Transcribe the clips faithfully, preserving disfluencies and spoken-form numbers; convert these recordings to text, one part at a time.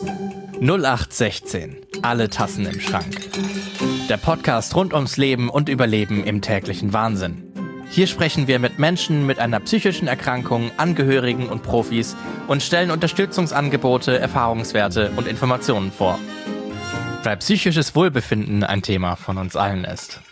null acht sechzehn. Alle Tassen im Schrank. Der Podcast rund ums Leben und Überleben im täglichen Wahnsinn. Hier sprechen wir mit Menschen mit einer psychischen Erkrankung, Angehörigen und Profis und stellen Unterstützungsangebote, Erfahrungswerte und Informationen vor. Weil psychisches Wohlbefinden ein Thema von uns allen ist.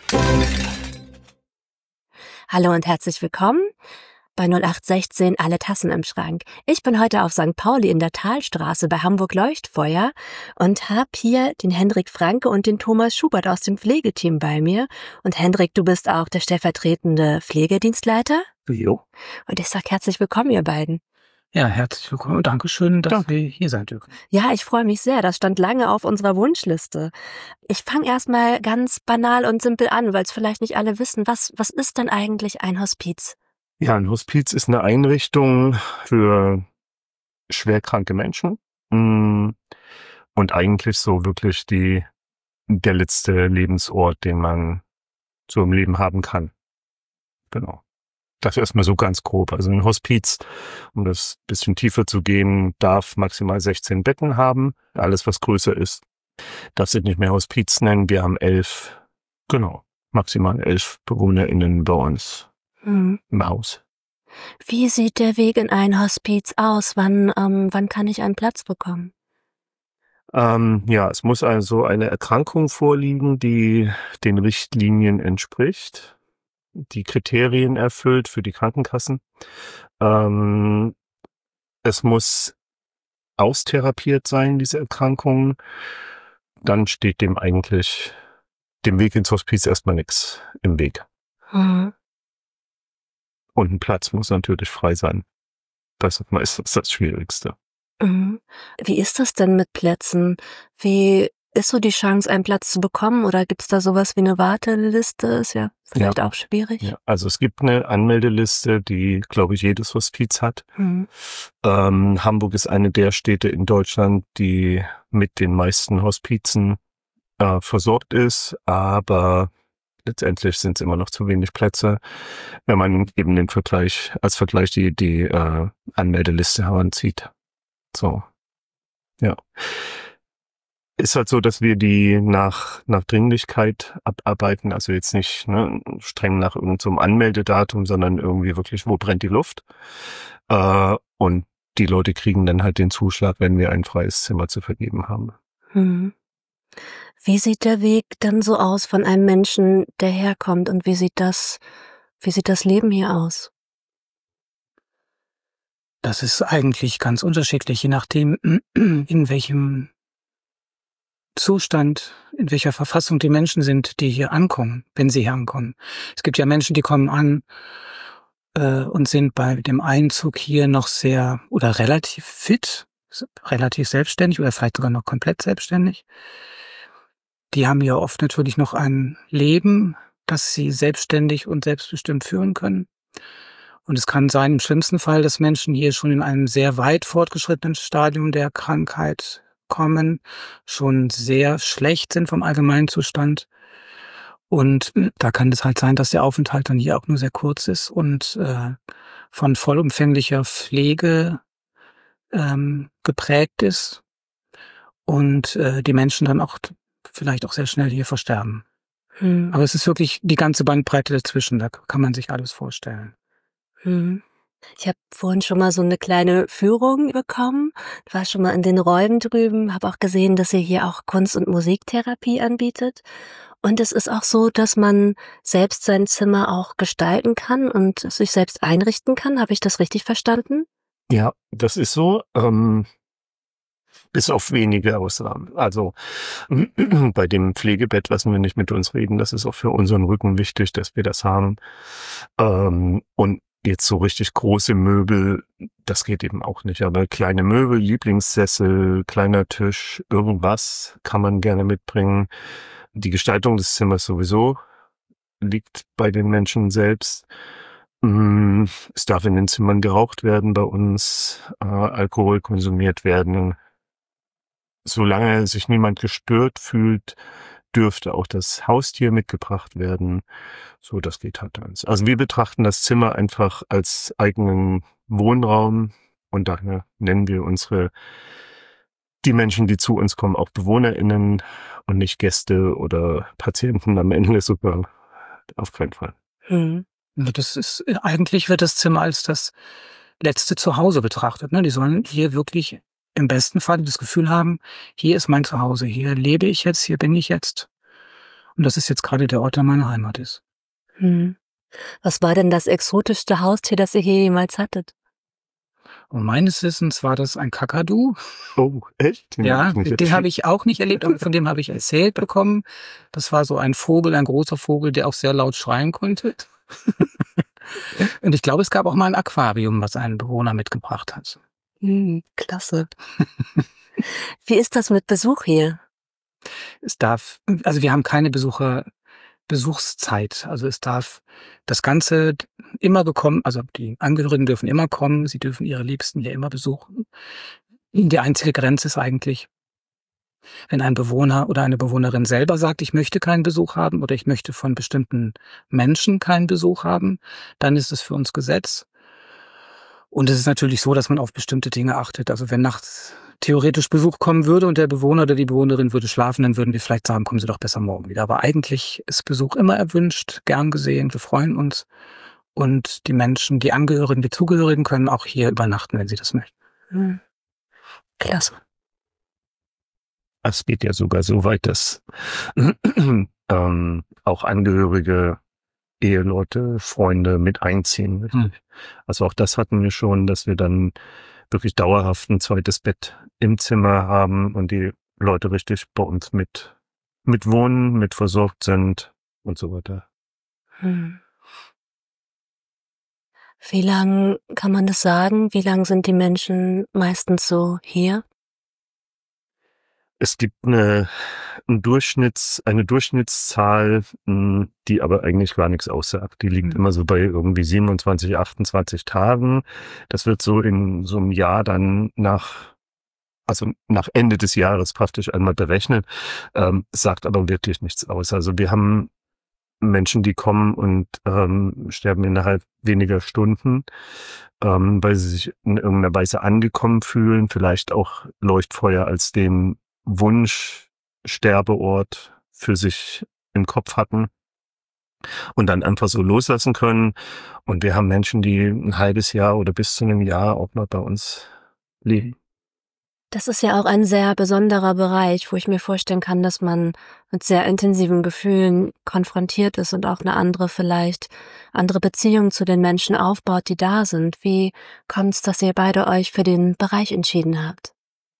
Hallo und herzlich willkommen bei null acht sechzehn Alle Tassen im Schrank. Ich bin heute auf Sankt Pauli in der Talstraße bei Hamburg Leuchtfeuer und habe hier den Hendrik Franke und den Thomas Schubert aus dem Pflegeteam bei mir. Und Hendrik, du bist auch der stellvertretende Pflegedienstleiter. Jo. Und ich sag herzlich willkommen, ihr beiden. Ja, herzlich willkommen und Dankeschön, dass Danke. wir hier sein dürfen. Ja, ich freue mich sehr. Das stand lange auf unserer Wunschliste. Ich fange erstmal ganz banal und simpel an, weil es vielleicht nicht alle wissen. Was, was ist denn eigentlich ein Hospiz? Ja, ein Hospiz ist eine Einrichtung für schwerkranke Menschen und eigentlich so wirklich die, der letzte Lebensort, den man so im Leben haben kann. Genau. Das erstmal so ganz grob. Also ein Hospiz, um das ein bisschen tiefer zu gehen, darf maximal sechzehn Betten haben. Alles, was größer ist, darf sich nicht mehr Hospiz nennen. Wir haben elf, genau, maximal elf BewohnerInnen bei uns hm. im Haus. Wie sieht der Weg in ein Hospiz aus? Wann, ähm, wann kann ich einen Platz bekommen? Ähm, ja, es muss also eine Erkrankung vorliegen, die den Richtlinien entspricht, die Kriterien erfüllt für die Krankenkassen. Ähm, es muss austherapiert sein, diese Erkrankung. Dann steht dem eigentlich, dem Weg ins Hospiz erstmal nichts im Weg. Mhm. Und ein Platz muss natürlich frei sein. Das ist meistens das Schwierigste. Mhm. Wie ist das denn mit Plätzen? Wie ist so die Chance, einen Platz zu bekommen? Oder gibt es da sowas wie eine Warteliste? Ist ja vielleicht ja. auch schwierig. Ja, also es gibt eine Anmeldeliste, die, glaube ich, jedes Hospiz hat. Mhm. Ähm, Hamburg ist eine der Städte in Deutschland, die mit den meisten Hospizen äh, versorgt ist, aber letztendlich sind es immer noch zu wenig Plätze, wenn man eben den Vergleich, als Vergleich die, die äh, Anmeldeliste heranzieht. So, ja. Ist halt so, dass wir die nach, nach Dringlichkeit abarbeiten, also jetzt nicht ne, streng nach irgendeinem Anmeldedatum, sondern irgendwie wirklich, wo brennt die Luft. Äh, und die Leute kriegen dann halt den Zuschlag, wenn wir ein freies Zimmer zu vergeben haben. Hm. Wie sieht der Weg dann so aus von einem Menschen, der herkommt, und wie sieht das, wie sieht das Leben hier aus? Das ist eigentlich ganz unterschiedlich, je nachdem, in welchem Zustand, in welcher Verfassung die Menschen sind, die hier ankommen, wenn sie hier ankommen. Es gibt ja Menschen, die kommen an äh, und sind bei dem Einzug hier noch sehr oder relativ fit, relativ selbstständig oder vielleicht sogar noch komplett selbstständig. Die haben ja oft natürlich noch ein Leben, das sie selbstständig und selbstbestimmt führen können. Und es kann sein, im schlimmsten Fall, dass Menschen hier schon in einem sehr weit fortgeschrittenen Stadium der Krankheit kommen, schon sehr schlecht sind vom Allgemeinzustand. Und da kann es halt sein, dass der Aufenthalt dann hier auch nur sehr kurz ist und äh, von vollumfänglicher Pflege ähm, geprägt ist und äh, die Menschen dann auch vielleicht auch sehr schnell hier versterben. Hm. Aber es ist wirklich die ganze Bandbreite dazwischen, da kann man sich alles vorstellen. Hm. Ich habe vorhin schon mal so eine kleine Führung bekommen, war schon mal in den Räumen drüben, habe auch gesehen, dass ihr hier auch Kunst- und Musiktherapie anbietet. Und es ist auch so, dass man selbst sein Zimmer auch gestalten kann und sich selbst einrichten kann. Habe ich das richtig verstanden? Ja, das ist so. Ähm Bis auf wenige Ausnahmen. Also bei dem Pflegebett lassen wir nicht mit uns reden. Das ist auch für unseren Rücken wichtig, dass wir das haben. Ähm, und jetzt so richtig große Möbel, das geht eben auch nicht. Aber kleine Möbel, Lieblingssessel, kleiner Tisch, irgendwas kann man gerne mitbringen. Die Gestaltung des Zimmers sowieso liegt bei den Menschen selbst. Es darf in den Zimmern geraucht werden bei uns, äh, Alkohol konsumiert werden. Solange sich niemand gestört fühlt, dürfte auch das Haustier mitgebracht werden. So, das geht halt alles. Also wir betrachten das Zimmer einfach als eigenen Wohnraum und daher nennen wir unsere die Menschen, die zu uns kommen, auch BewohnerInnen und nicht Gäste oder Patienten am Ende sogar. Auf keinen Fall. Hm. Das ist, eigentlich wird das Zimmer als das letzte Zuhause betrachtet. Ne? Die sollen hier wirklich im besten Fall das Gefühl haben, hier ist mein Zuhause, hier lebe ich jetzt, hier bin ich jetzt. Und das ist jetzt gerade der Ort, der meine Heimat ist. Hm. Was war denn das exotischste Haustier, das ihr hier jemals hattet? Und meines Wissens war das ein Kakadu. Oh, echt? Den Ja, hab ich nicht den habe ich auch nicht erlebt, aber von dem habe ich erzählt bekommen. Das war so ein Vogel, ein großer Vogel, der auch sehr laut schreien konnte. Und ich glaube, es gab auch mal ein Aquarium, was ein Bewohner mitgebracht hat. Hm, klasse. Wie ist das mit Besuch hier? Es darf, also wir haben keine Besucher, Besuchszeit. Also es darf das Ganze immer bekommen, also die Angehörigen dürfen immer kommen, sie dürfen ihre Liebsten hier immer besuchen. Die einzige Grenze ist eigentlich, wenn ein Bewohner oder eine Bewohnerin selber sagt, ich möchte keinen Besuch haben oder ich möchte von bestimmten Menschen keinen Besuch haben, dann ist es für uns Gesetz. Und es ist natürlich so, dass man auf bestimmte Dinge achtet. Also wenn nachts theoretisch Besuch kommen würde und der Bewohner oder die Bewohnerin würde schlafen, dann würden wir vielleicht sagen, kommen Sie doch besser morgen wieder. Aber eigentlich ist Besuch immer erwünscht, gern gesehen, wir freuen uns. Und die Menschen, die Angehörigen, die Zugehörigen können auch hier übernachten, wenn sie das möchten. Hm. Klasse. Es geht ja sogar so weit, dass ähm, auch Angehörige, Eheleute, Freunde mit einziehen. Hm. Also auch das hatten wir schon, dass wir dann wirklich dauerhaft ein zweites Bett im Zimmer haben und die Leute richtig bei uns mit, mit wohnen, mit versorgt sind und so weiter. Hm. Wie lang kann man das sagen? Wie lang sind die Menschen meistens so hier? Es gibt eine, ein Durchschnitts, eine Durchschnittszahl, mh, die aber eigentlich gar nichts aussagt. Die liegt Mhm. immer so bei irgendwie siebenundzwanzig, achtundzwanzig Tagen. Das wird so in so einem Jahr dann nach, also nach Ende des Jahres praktisch einmal berechnet, ähm, sagt aber wirklich nichts aus. Also wir haben Menschen, die kommen und ähm, sterben innerhalb weniger Stunden, ähm, weil sie sich in irgendeiner Weise angekommen fühlen, vielleicht auch Leuchtfeuer als den Wunschsterbeort für sich im Kopf hatten und dann einfach so loslassen können. Und wir haben Menschen, die ein halbes Jahr oder bis zu einem Jahr auch noch bei uns leben. Das ist ja auch ein sehr besonderer Bereich, wo ich mir vorstellen kann, dass man mit sehr intensiven Gefühlen konfrontiert ist und auch eine andere, vielleicht andere Beziehung zu den Menschen aufbaut, die da sind. Wie kommt es, dass ihr beide euch für den Bereich entschieden habt?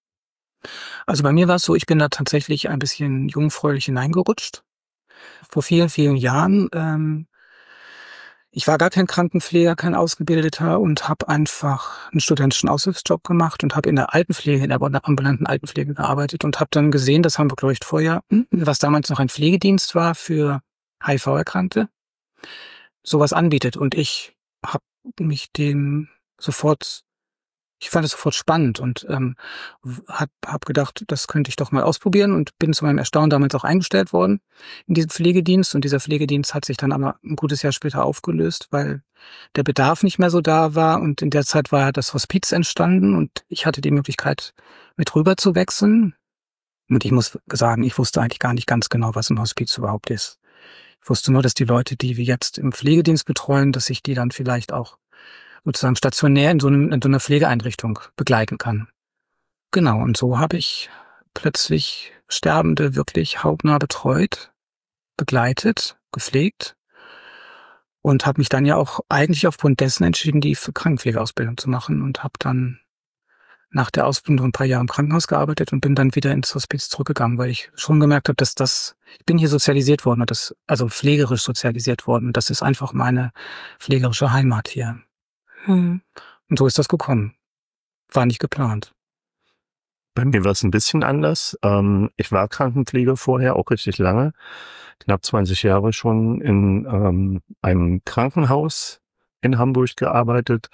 Also bei mir war es so, ich bin da tatsächlich ein bisschen jungfräulich hineingerutscht. Vor vielen, vielen Jahren. Ähm, ich war gar kein Krankenpfleger, kein Ausgebildeter und habe einfach einen studentischen Aushilfsjob gemacht und habe in der Altenpflege, in der ambulanten Altenpflege gearbeitet und habe dann gesehen, dass Hamburg Leuchtfeuer, was damals noch ein Pflegedienst war für H I V-Erkrankte, sowas anbietet. Und ich habe mich dem sofort Ich fand es sofort spannend und ähm, habe hab gedacht, das könnte ich doch mal ausprobieren und bin zu meinem Erstaunen damals auch eingestellt worden in diesem Pflegedienst. Und dieser Pflegedienst hat sich dann aber ein gutes Jahr später aufgelöst, weil der Bedarf nicht mehr so da war. Und in der Zeit war das Hospiz entstanden und ich hatte die Möglichkeit, mit rüber zu wechseln. Und ich muss sagen, ich wusste eigentlich gar nicht ganz genau, was ein Hospiz überhaupt ist. Ich wusste nur, dass die Leute, die wir jetzt im Pflegedienst betreuen, dass ich die dann vielleicht auch sozusagen stationär in so, einem, in so einer Pflegeeinrichtung begleiten kann. Genau, und so habe ich plötzlich Sterbende wirklich hautnah betreut, begleitet, gepflegt und habe mich dann ja auch eigentlich aufgrund dessen entschieden, die Krankenpflegeausbildung zu machen und habe dann nach der Ausbildung ein paar Jahre im Krankenhaus gearbeitet und bin dann wieder ins Hospiz zurückgegangen, weil ich schon gemerkt habe, dass das, ich bin hier sozialisiert worden, und das, also pflegerisch sozialisiert worden, und das ist einfach meine pflegerische Heimat hier. Hm. Und so ist das gekommen. War nicht geplant. Bei mir war es ein bisschen anders. Ähm, ich war Krankenpfleger vorher, auch richtig lange, knapp zwanzig Jahre schon in ähm, einem Krankenhaus in Hamburg gearbeitet.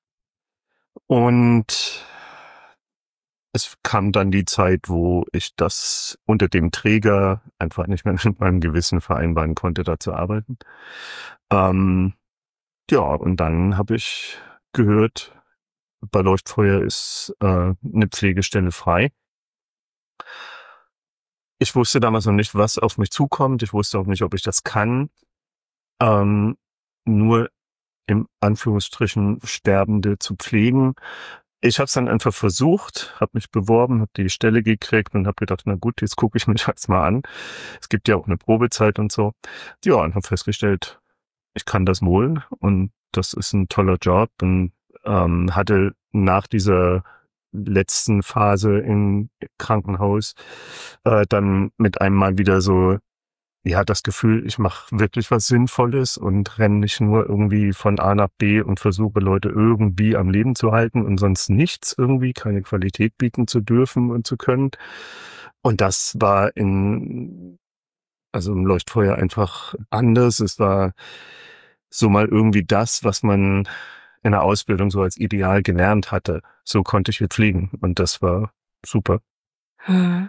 Und es kam dann die Zeit, wo ich das unter dem Träger einfach nicht mehr mit meinem Gewissen vereinbaren konnte, da zu arbeiten. Ähm, ja, und dann habe ich gehört, bei Leuchtfeuer ist äh, eine Pflegestelle frei. ich wusste damals noch nicht, was auf mich zukommt. Ich wusste auch nicht, ob ich das kann. Ähm, nur im Anführungsstrichen Sterbende zu pflegen. Ich habe es dann einfach versucht, habe mich beworben, habe die Stelle gekriegt und habe gedacht, na gut, jetzt gucke ich mir das mal an. Es gibt ja auch eine Probezeit und so. Ja, und habe festgestellt, ich kann das wohl und das ist ein toller Job und ähm, hatte nach dieser letzten Phase im Krankenhaus äh, dann mit einem Mal wieder so, ja, das Gefühl, ich mache wirklich was Sinnvolles und renne nicht nur irgendwie von A nach B und versuche Leute irgendwie am Leben zu halten und sonst nichts irgendwie, keine Qualität bieten zu dürfen und zu können. Und das war in, also im Leuchtfeuer einfach anders. Es war so mal irgendwie das, was man in der Ausbildung so als Ideal gelernt hatte. So konnte ich hier pflegen und das war super. Hm.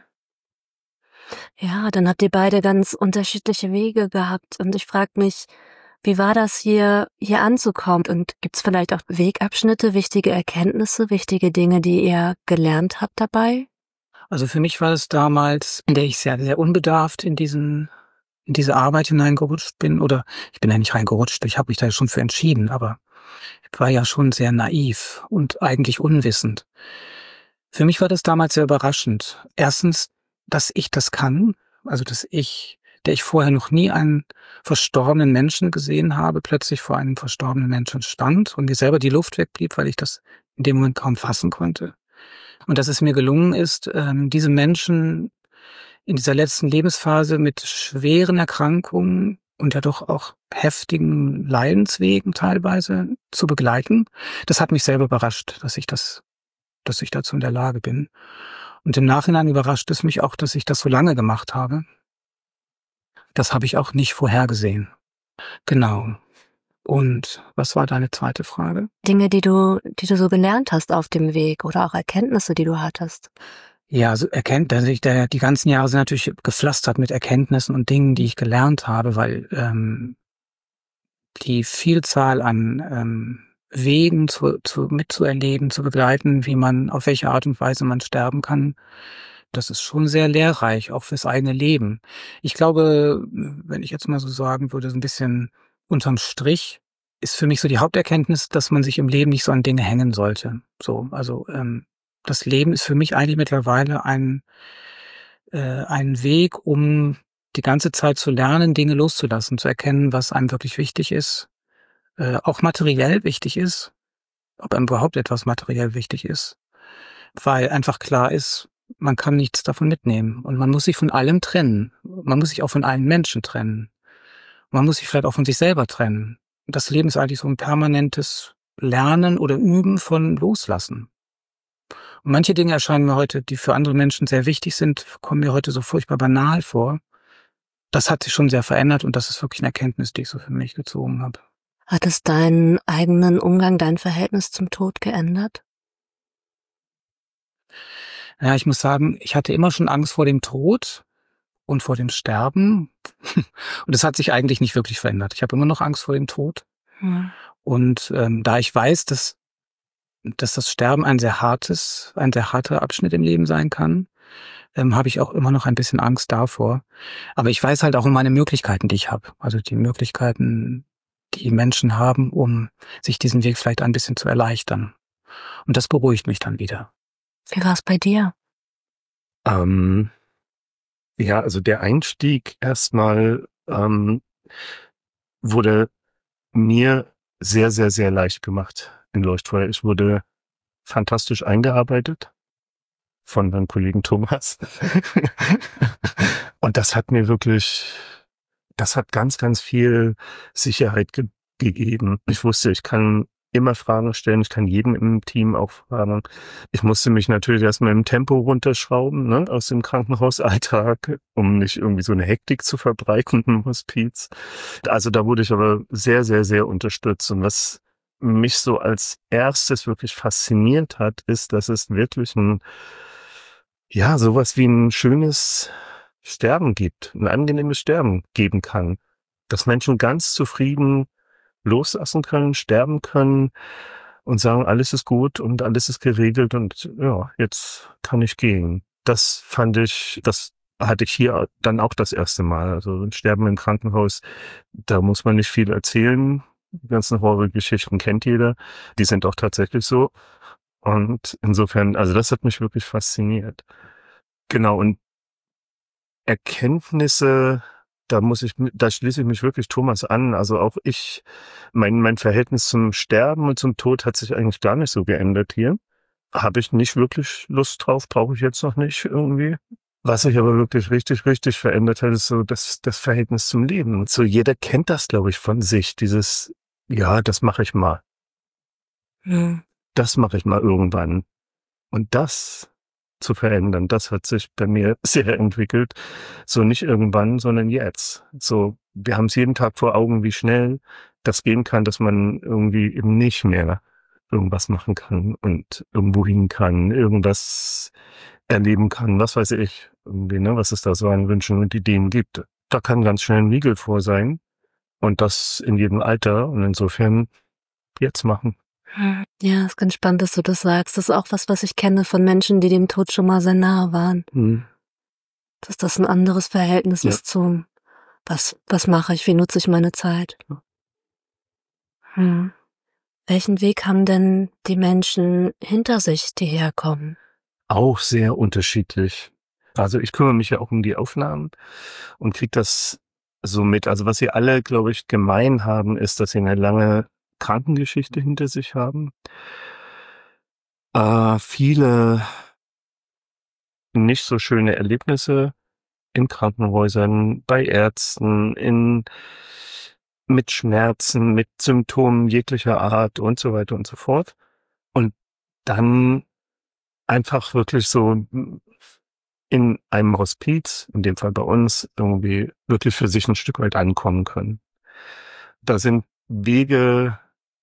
Ja, dann habt ihr beide ganz unterschiedliche Wege gehabt und ich frage mich, wie war das hier, hier anzukommen und gibt's vielleicht auch Wegabschnitte, wichtige Erkenntnisse, wichtige Dinge, die ihr gelernt habt dabei? Also für mich war es damals, in der ich sehr, sehr unbedarft in diesen, in diese Arbeit hineingerutscht bin, oder ich bin ja nicht reingerutscht, ich habe mich da schon für entschieden, aber ich war ja schon sehr naiv und eigentlich unwissend. Für mich war das damals sehr überraschend. Erstens, dass ich das kann, also dass ich, der ich vorher noch nie einen verstorbenen Menschen gesehen habe, plötzlich vor einem verstorbenen Menschen stand und mir selber die Luft wegblieb, weil ich das in dem Moment kaum fassen konnte. Und dass es mir gelungen ist, diese Menschen in dieser letzten Lebensphase mit schweren Erkrankungen und ja doch auch heftigen Leidenswegen teilweise zu begleiten. Das hat mich selber überrascht, dass ich das, dass ich dazu in der Lage bin. Und im Nachhinein überrascht es mich auch, dass ich das so lange gemacht habe. Das habe ich auch nicht vorhergesehen. Genau. Und was war deine zweite Frage? Dinge, die du, die du so gelernt hast auf dem Weg oder auch Erkenntnisse, die du hattest. Ja, also erkennt, also ich, der, die ganzen Jahre sind natürlich gepflastert mit Erkenntnissen und Dingen, die ich gelernt habe, weil ähm, die Vielzahl an ähm, Wegen zu, zu, mitzuerleben, zu begleiten, wie man, auf welche Art und Weise man sterben kann, das ist schon sehr lehrreich, auch fürs eigene Leben. Ich glaube, wenn ich jetzt mal so sagen würde, so ein bisschen unterm Strich, ist für mich so die Haupterkenntnis, dass man sich im Leben nicht so an Dinge hängen sollte. So, also ähm, das Leben ist für mich eigentlich mittlerweile ein, äh, ein Weg, um die ganze Zeit zu lernen, Dinge loszulassen, zu erkennen, was einem wirklich wichtig ist, äh, auch materiell wichtig ist, ob einem überhaupt etwas materiell wichtig ist, weil einfach klar ist, man kann nichts davon mitnehmen und man muss sich von allem trennen. Man muss sich auch von allen Menschen trennen. Man muss sich vielleicht auch von sich selber trennen. Das Leben ist eigentlich so ein permanentes Lernen oder Üben von Loslassen. Und manche Dinge erscheinen mir heute, die für andere Menschen sehr wichtig sind, kommen mir heute so furchtbar banal vor. Das hat sich schon sehr verändert und das ist wirklich eine Erkenntnis, die ich so für mich gezogen habe. Hat es deinen eigenen Umgang, dein Verhältnis zum Tod geändert? Ja, ich muss sagen, ich hatte immer schon Angst vor dem Tod und vor dem Sterben. Und das hat sich eigentlich nicht wirklich verändert. Ich habe immer noch Angst vor dem Tod. Hm. Und ähm, da ich weiß, dass dass das Sterben ein sehr hartes, ein sehr harter Abschnitt im Leben sein kann, ähm, habe ich auch immer noch ein bisschen Angst davor. Aber ich weiß halt auch um meine Möglichkeiten, die ich habe. Also die Möglichkeiten, die Menschen haben, um sich diesen Weg vielleicht ein bisschen zu erleichtern. Und das beruhigt mich dann wieder. Wie war es bei dir? Ähm, ja, also der Einstieg erstmal ähm, wurde mir sehr, sehr, sehr leicht gemacht in Leuchtfeuer. Ich wurde fantastisch eingearbeitet von meinem Kollegen Thomas. Und das hat mir wirklich, das hat ganz, ganz viel Sicherheit ge- gegeben. Ich wusste, ich kann immer Fragen stellen, ich kann jeden im Team auch fragen. Ich musste mich natürlich erstmal im Tempo runterschrauben, ne, aus dem Krankenhausalltag, um nicht irgendwie so eine Hektik zu verbreiten im Hospiz. Also da wurde ich aber sehr, sehr, sehr unterstützt. Und was mich so als erstes wirklich fasziniert hat, ist, dass es wirklich ein, ja, sowas wie ein schönes Sterben gibt, ein angenehmes Sterben geben kann. Dass Menschen ganz zufrieden loslassen können, sterben können und sagen, alles ist gut und alles ist geregelt und ja, jetzt kann ich gehen. Das fand ich, das hatte ich hier dann auch das erste Mal. Also Sterben im Krankenhaus, da muss man nicht viel erzählen. Die ganzen Horrorgeschichten kennt jeder. Die sind auch tatsächlich so. Und insofern, also das hat mich wirklich fasziniert. Genau, und Erkenntnisse, da muss ich, da schließe ich mich wirklich Thomas an. Also auch ich, mein, mein Verhältnis zum Sterben und zum Tod hat sich eigentlich gar nicht so geändert hier. Habe ich nicht wirklich Lust drauf, brauche ich jetzt noch nicht irgendwie. Was sich aber wirklich richtig, richtig verändert hat, ist so das, das Verhältnis zum Leben. Und so jeder kennt das, glaube ich, von sich. Dieses, ja, das mache ich mal. Hm. Das mache ich mal irgendwann. Und das zu verändern, das hat sich bei mir sehr entwickelt. So nicht irgendwann, sondern jetzt. So, wir haben es jeden Tag vor Augen, wie schnell das gehen kann, dass man irgendwie eben nicht mehr irgendwas machen kann und irgendwo hin kann, irgendwas erleben kann, was weiß ich, irgendwie, ne, was es da so an Wünschen und Ideen gibt. Da kann ganz schnell ein Riegel vor sein und das in jedem Alter und insofern jetzt machen. Ja, ist ganz spannend, dass du das sagst. Das ist auch was, was ich kenne von Menschen, die dem Tod schon mal sehr nahe waren. Hm. Dass das ein anderes Verhältnis Ja. ist zum, was, was mache ich, wie nutze ich meine Zeit. Ja. Hm. Welchen Weg haben denn die Menschen hinter sich, die herkommen? Auch sehr unterschiedlich. Also ich kümmere mich ja auch um die Aufnahmen und kriege das so mit. Also was sie alle, glaube ich, gemein haben, ist, dass sie eine lange Krankengeschichte hinter sich haben. Äh, viele nicht so schöne Erlebnisse in Krankenhäusern, bei Ärzten, in mit Schmerzen, mit Symptomen jeglicher Art und so weiter und so fort. Und dann einfach wirklich so in einem Hospiz, in dem Fall bei uns, irgendwie wirklich für sich ein Stück weit ankommen können. Da sind Wege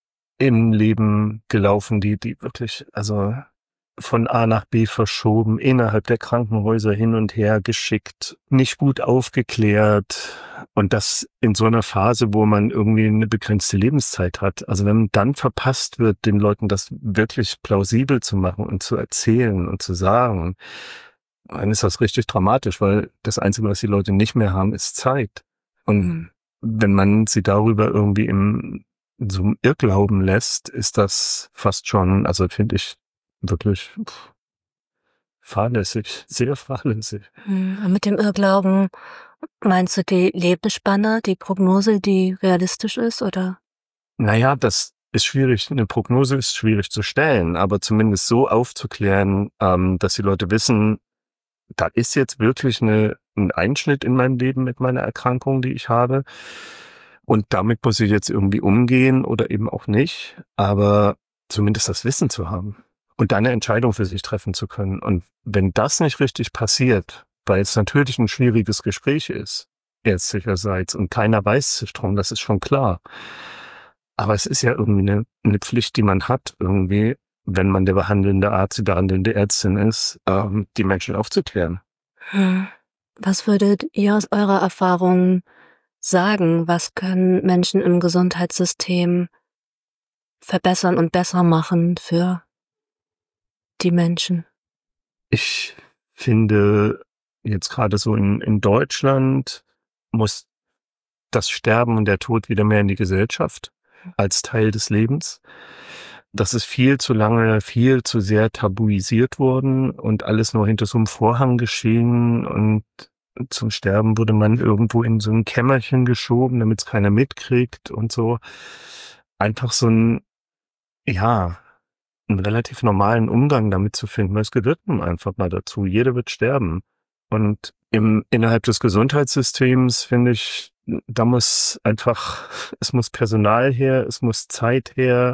im Leben gelaufen, die, die wirklich, also von A nach B verschoben, innerhalb der Krankenhäuser hin und her geschickt, nicht gut aufgeklärt und das in so einer Phase, wo man irgendwie eine begrenzte Lebenszeit hat. Also wenn dann verpasst wird, den Leuten das wirklich plausibel zu machen und zu erzählen und zu sagen, dann ist das richtig dramatisch, weil das Einzige, was die Leute nicht mehr haben, ist Zeit. Und Mhm. wenn man sie darüber irgendwie im in so einem Irrglauben lässt, ist das fast schon, also finde ich, wirklich pff, fahrlässig, sehr fahrlässig. Hm. Und mit dem Irrglauben, meinst du die Lebensspanne, die Prognose, die realistisch ist, oder? Naja, das ist schwierig, eine Prognose ist schwierig zu stellen, aber zumindest so aufzuklären, ähm, dass die Leute wissen, da ist jetzt wirklich eine, ein Einschnitt in meinem Leben mit meiner Erkrankung, die ich habe. Und damit muss ich jetzt irgendwie umgehen oder eben auch nicht, aber zumindest das Wissen zu haben und dann eine Entscheidung für sich treffen zu können. Und wenn das nicht richtig passiert, weil es natürlich ein schwieriges Gespräch ist, ärztlicherseits, und keiner weiß sich drum, das ist schon klar. Aber es ist ja irgendwie eine, eine Pflicht, die man hat, irgendwie, wenn man der behandelnde Arzt, die behandelnde Ärztin ist, ähm, die Menschen aufzuklären. Hm. Was würdet ihr aus eurer Erfahrung sagen, was können Menschen im Gesundheitssystem verbessern und besser machen für die Menschen? Ich finde, jetzt gerade so in, in Deutschland muss das Sterben und der Tod wieder mehr in die Gesellschaft als Teil des Lebens. Das ist viel zu lange, viel zu sehr tabuisiert worden und alles nur hinter so einem Vorhang geschehen und zum Sterben wurde man irgendwo in so ein Kämmerchen geschoben, damit es keiner mitkriegt und so. Einfach so ein, ja, einen relativ normalen Umgang damit zu finden, weil es gehört nun einfach mal dazu. Jeder wird sterben. Und im, innerhalb des Gesundheitssystems finde ich, da muss einfach, es muss Personal her, es muss Zeit her,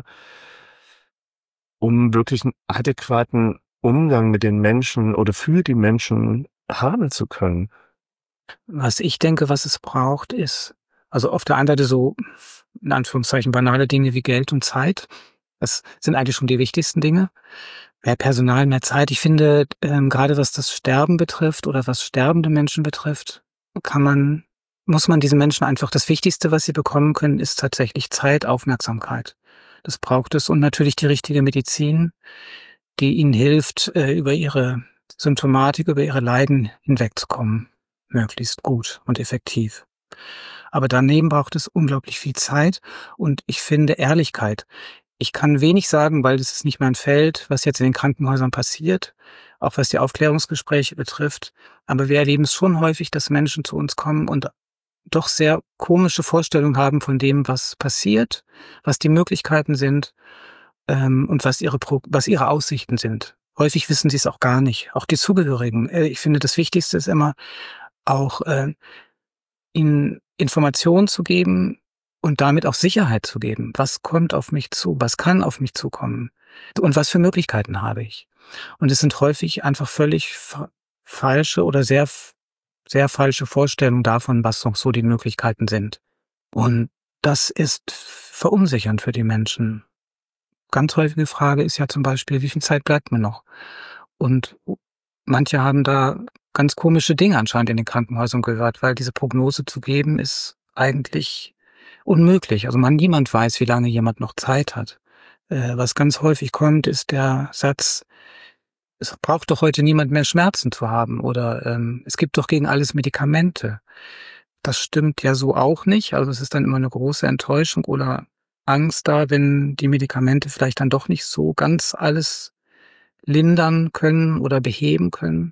um wirklich einen adäquaten Umgang mit den Menschen oder für die Menschen haben zu können. Was ich denke, was es braucht, ist, also auf der einen Seite so, in Anführungszeichen, banale Dinge wie Geld und Zeit. Das sind eigentlich schon die wichtigsten Dinge. Mehr Personal, mehr Zeit. Ich finde, ähm, gerade was das Sterben betrifft oder was sterbende Menschen betrifft, kann man, muss man diesen Menschen einfach, das Wichtigste, was sie bekommen können, ist tatsächlich Zeit, Aufmerksamkeit. Das braucht es und natürlich die richtige Medizin, die ihnen hilft, äh, über ihre Symptomatik, über ihre Leiden hinwegzukommen. möglichst gut und effektiv. Aber daneben braucht es unglaublich viel Zeit und ich finde Ehrlichkeit. Ich kann wenig sagen, weil das ist nicht mein Feld, was jetzt in den Krankenhäusern passiert, auch was die Aufklärungsgespräche betrifft. Aber wir erleben es schon häufig, dass Menschen zu uns kommen und doch sehr komische Vorstellungen haben von dem, was passiert, was die Möglichkeiten sind ähm, und was ihre, Pro- was ihre Aussichten sind. Häufig wissen sie es auch gar nicht, auch die Zugehörigen. Äh, Ich finde, das Wichtigste ist immer auch äh, ihnen Informationen zu geben und damit auch Sicherheit zu geben. Was kommt auf mich zu? Was kann auf mich zukommen? Und was für Möglichkeiten habe ich? Und es sind häufig einfach völlig fa- falsche oder sehr, sehr falsche Vorstellungen davon, was noch so die Möglichkeiten sind. Und das ist verunsichernd für die Menschen. Ganz häufige Frage ist ja zum Beispiel, wie viel Zeit bleibt mir noch? Und manche haben da ganz komische Dinge anscheinend in den Krankenhäusern gehört, weil diese Prognose zu geben ist eigentlich unmöglich. Also man niemand weiß, wie lange jemand noch Zeit hat. Äh, was ganz häufig kommt, ist der Satz, es braucht doch heute niemand mehr Schmerzen zu haben oder ähm, es gibt doch gegen alles Medikamente. Das stimmt ja so auch nicht. Also es ist dann immer eine große Enttäuschung oder Angst da, wenn die Medikamente vielleicht dann doch nicht so ganz alles lindern können oder beheben können.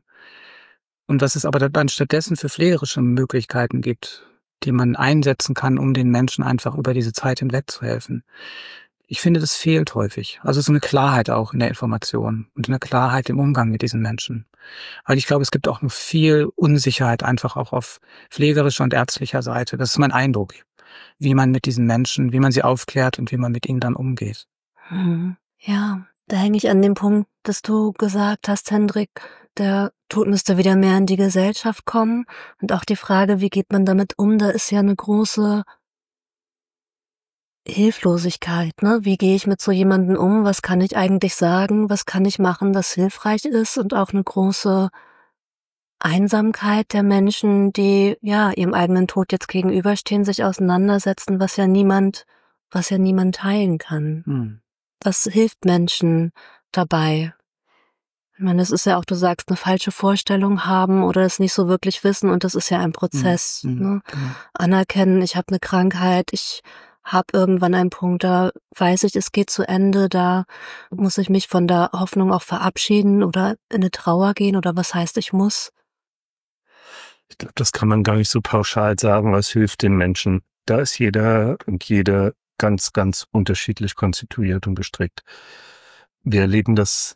Und was es aber dann stattdessen für pflegerische Möglichkeiten gibt, die man einsetzen kann, um den Menschen einfach über diese Zeit hinweg zu helfen. Ich finde, das fehlt häufig. Also so eine Klarheit auch in der Information und eine Klarheit im Umgang mit diesen Menschen. Weil ich glaube, es gibt auch noch viel Unsicherheit einfach auch auf pflegerischer und ärztlicher Seite. Das ist mein Eindruck, wie man mit diesen Menschen, wie man sie aufklärt und wie man mit ihnen dann umgeht. Hm. Ja, da hänge ich an dem Punkt, dass du gesagt hast, Hendrik, der Tod müsste wieder mehr in die Gesellschaft kommen. Und auch die Frage, wie geht man damit um, da ist ja eine große Hilflosigkeit, ne? Wie gehe ich mit so jemandem um? Was kann ich eigentlich sagen? Was kann ich machen, das hilfreich ist? Und auch eine große Einsamkeit der Menschen, die ja ihrem eigenen Tod jetzt gegenüberstehen, sich auseinandersetzen, was ja niemand, was ja niemand teilen kann. Hm. Was hilft Menschen dabei? Ich meine, das ist ja auch, du sagst, eine falsche Vorstellung haben oder es nicht so wirklich wissen und das ist ja ein Prozess. Hm. Ne? Genau. Anerkennen, ich habe eine Krankheit, ich habe irgendwann einen Punkt, da weiß ich, es geht zu Ende, da muss ich mich von der Hoffnung auch verabschieden oder in eine Trauer gehen oder was heißt, ich muss? Ich glaube, das kann man gar nicht so pauschal sagen, was hilft den Menschen. Da ist jeder und jede ganz, ganz unterschiedlich konstituiert und gestrickt. Wir erleben das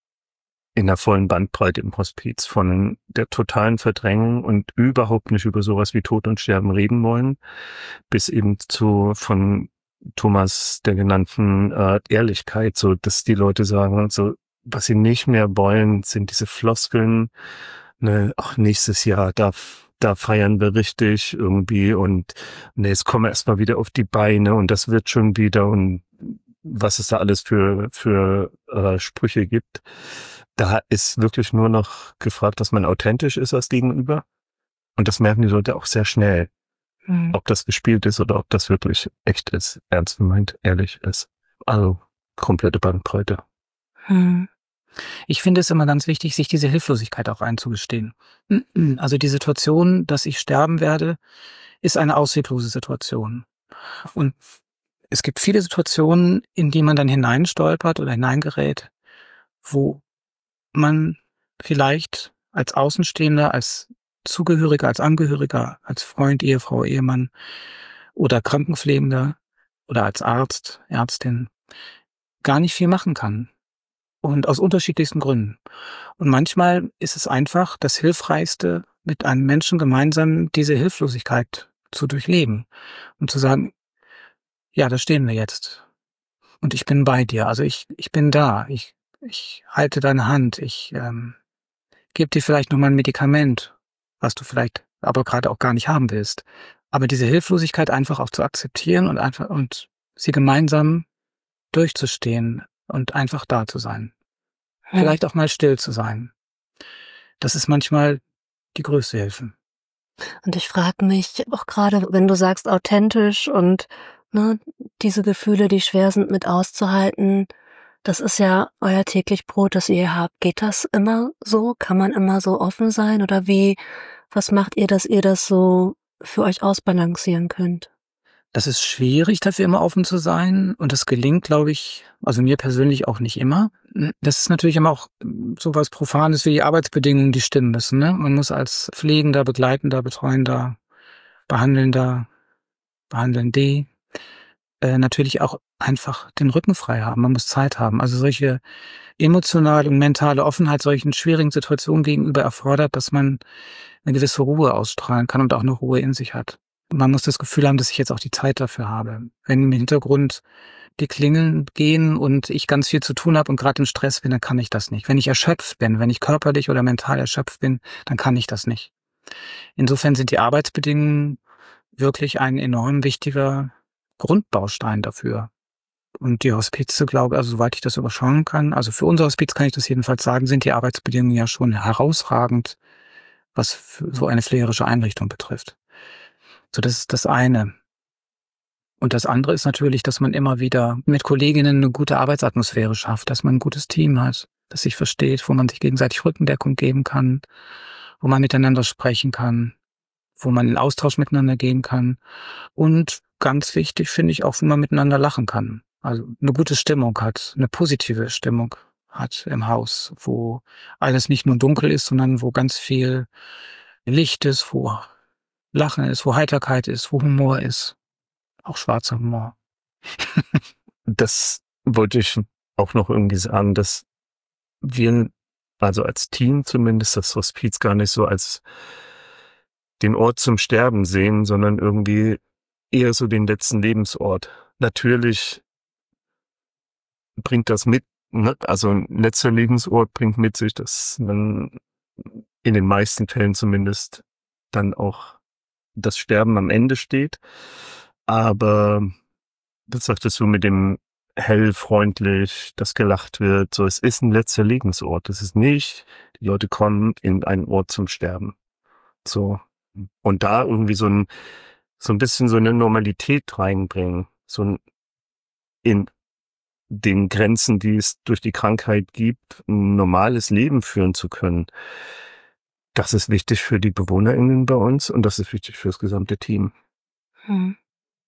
in der vollen Bandbreite im Hospiz, von der totalen Verdrängung und überhaupt nicht über sowas wie Tod und Sterben reden wollen, bis eben zu von Thomas der genannten äh, Ehrlichkeit, so dass die Leute sagen, so was sie nicht mehr wollen, sind diese Floskeln, ne, ach, nächstes Jahr, da, da feiern wir richtig irgendwie und ne, jetzt kommen wir erstmal wieder auf die Beine und das wird schon wieder und was es da alles für, für äh, Sprüche gibt. Da ist wirklich nur noch gefragt, dass man authentisch ist als Gegenüber. Und das merken die Leute auch sehr schnell. Mhm. Ob das gespielt ist oder ob das wirklich echt ist, ernst gemeint, ehrlich ist. Also komplette Bandbreite. Mhm. Ich finde es immer ganz wichtig, sich diese Hilflosigkeit auch einzugestehen. Also die Situation, dass ich sterben werde, ist eine ausweglose Situation. Und es gibt viele Situationen, in die man dann hineinstolpert oder hineingerät, wo man vielleicht als Außenstehender, als Zugehöriger, als Angehöriger, als Freund, Ehefrau, Ehemann oder Krankenpflegender oder als Arzt, Ärztin gar nicht viel machen kann. Und aus unterschiedlichsten Gründen. Und manchmal ist es einfach das Hilfreichste, mit einem Menschen gemeinsam diese Hilflosigkeit zu durchleben und zu sagen, ja, da stehen wir jetzt. Und ich bin bei dir. Also ich, ich bin da. Ich, ich halte deine Hand. Ich ähm, gebe dir vielleicht nochmal ein Medikament, was du vielleicht aber gerade auch gar nicht haben willst. Aber diese Hilflosigkeit einfach auch zu akzeptieren und einfach und sie gemeinsam durchzustehen und einfach da zu sein. Ja. Vielleicht auch mal still zu sein. Das ist manchmal die größte Hilfe. Und ich frage mich auch gerade, wenn du sagst authentisch und ne, diese Gefühle, die schwer sind mit auszuhalten, das ist ja euer täglich Brot, das ihr habt. Geht das immer so? Kann man immer so offen sein? Oder wie Was macht ihr, dass ihr das so für euch ausbalancieren könnt? Das ist schwierig, dafür immer offen zu sein. Und das gelingt, glaube ich, also mir persönlich auch nicht immer. Das ist natürlich immer auch sowas Profanes wie die Arbeitsbedingungen, die stimmen müssen. Ne? Man muss als Pflegender, Begleitender, Betreuender, Behandelnder, Behandelnde äh, natürlich auch einfach den Rücken frei haben. Man muss Zeit haben. Also solche emotionale und mentale Offenheit solchen schwierigen Situationen gegenüber erfordert, dass man eine gewisse Ruhe ausstrahlen kann und auch eine Ruhe in sich hat. Man muss das Gefühl haben, dass ich jetzt auch die Zeit dafür habe. Wenn im Hintergrund die Klingeln gehen und ich ganz viel zu tun habe und gerade im Stress bin, dann kann ich das nicht. Wenn ich erschöpft bin, wenn ich körperlich oder mental erschöpft bin, dann kann ich das nicht. Insofern sind die Arbeitsbedingungen wirklich ein enorm wichtiger Grundbaustein dafür. Und die Hospize, glaube ich, also soweit ich das überschauen kann, also für unser Hospiz kann ich das jedenfalls sagen, sind die Arbeitsbedingungen ja schon herausragend, was so eine pflegerische Einrichtung betrifft. So, das ist das eine. Und das andere ist natürlich, dass man immer wieder mit Kolleginnen eine gute Arbeitsatmosphäre schafft, dass man ein gutes Team hat, das sich versteht, wo man sich gegenseitig Rückendeckung geben kann, wo man miteinander sprechen kann, wo man in Austausch miteinander gehen kann. Und ganz wichtig finde ich auch, wo man miteinander lachen kann. Also eine gute Stimmung hat, eine positive Stimmung hat im Haus, wo alles nicht nur dunkel ist, sondern wo ganz viel Licht ist, wo Lachen ist, wo Heiterkeit ist, wo Humor ist. Auch schwarzer Humor. Das wollte ich auch noch irgendwie sagen, dass wir, also als Team zumindest, das Hospiz gar nicht so als den Ort zum Sterben sehen, sondern irgendwie eher so den letzten Lebensort. Natürlich bringt das mit, ne? Also ein letzter Lebensort bringt mit sich, dass man in den meisten Fällen zumindest dann auch das Sterben am Ende steht. Aber das sagtest du mit dem hell, freundlich, dass gelacht wird. So, es ist ein letzter Lebensort. Es ist nicht, die Leute kommen in einen Ort zum Sterben. So. Und da irgendwie so ein, so ein bisschen so eine Normalität reinbringen. So ein, in den Grenzen, die es durch die Krankheit gibt, ein normales Leben führen zu können. Das ist wichtig für die BewohnerInnen bei uns und das ist wichtig für das gesamte Team. Hm.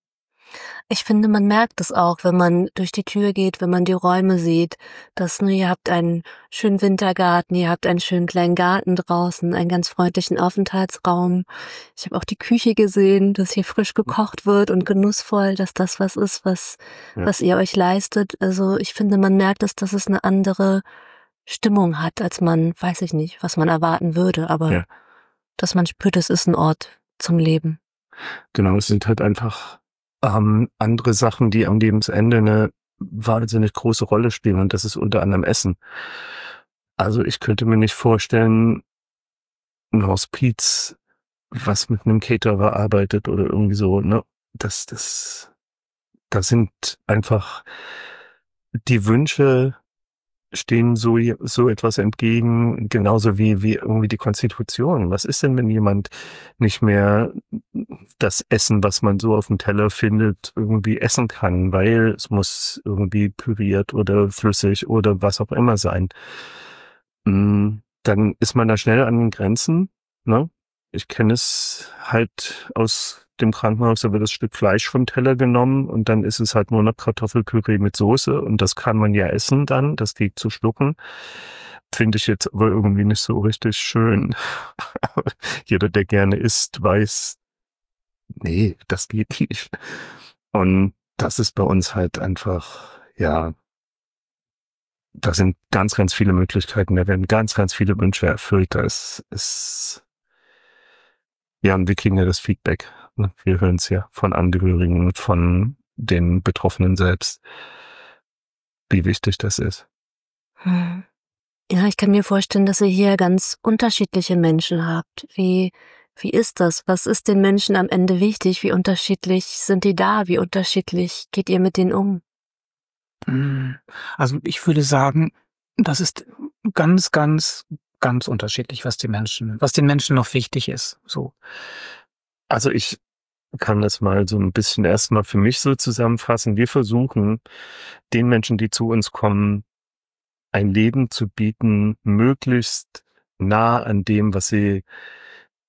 Ich finde, man merkt es auch, wenn man durch die Tür geht, wenn man die Räume sieht, dass ne, ihr habt einen schönen Wintergarten, ihr habt einen schönen kleinen Garten draußen, einen ganz freundlichen Aufenthaltsraum. Ich habe auch die Küche gesehen, dass hier frisch gekocht wird und genussvoll, dass das was ist, was Ja. was ihr euch leistet. Also ich finde, man merkt es, dass es eine andere Stimmung hat, als man, weiß ich nicht, was man erwarten würde, aber Ja. dass man spürt, es ist ein Ort zum Leben. Genau, es sind halt einfach ähm, andere Sachen, die am Lebensende eine wahnsinnig große Rolle spielen und das ist unter anderem Essen. Also ich könnte mir nicht vorstellen, ein Hospiz, was mit einem Caterer arbeitet oder irgendwie so, ne? Das, das, das sind einfach die Wünsche stehen so, so etwas entgegen, genauso wie, wie irgendwie die Konstitution. Was ist denn, wenn jemand nicht mehr das Essen, was man so auf dem Teller findet, irgendwie essen kann, weil es muss irgendwie püriert oder flüssig oder was auch immer sein. Dann ist man da schnell an den Grenzen, ne? Ich kenne es halt aus dem Krankenhaus, da wird das Stück Fleisch vom Teller genommen und dann ist es halt nur noch Kartoffelpüree mit Soße und das kann man ja essen dann, das geht zu schlucken. Finde ich jetzt aber irgendwie nicht so richtig schön. Jeder, der gerne isst, weiß, nee, das geht nicht. Und das ist bei uns halt einfach, ja, da sind ganz, ganz viele Möglichkeiten, da werden ganz, ganz viele Wünsche erfüllt. Da ist, ist ja, und wir kriegen ja das Feedback. Ne? Wir hören es ja von Angehörigen, von den Betroffenen selbst, wie wichtig das ist. Hm. Ja, ich kann mir vorstellen, dass ihr hier ganz unterschiedliche Menschen habt. Wie, wie ist das? Was ist den Menschen am Ende wichtig? Wie unterschiedlich sind die da? Wie unterschiedlich geht ihr mit denen um? Also ich würde sagen, das ist ganz, ganz, ganz unterschiedlich, was die Menschen, was den Menschen noch wichtig ist. So. Also ich kann das mal so ein bisschen erstmal für mich so zusammenfassen. Wir versuchen, den Menschen, die zu uns kommen, ein Leben zu bieten, möglichst nah an dem, was sie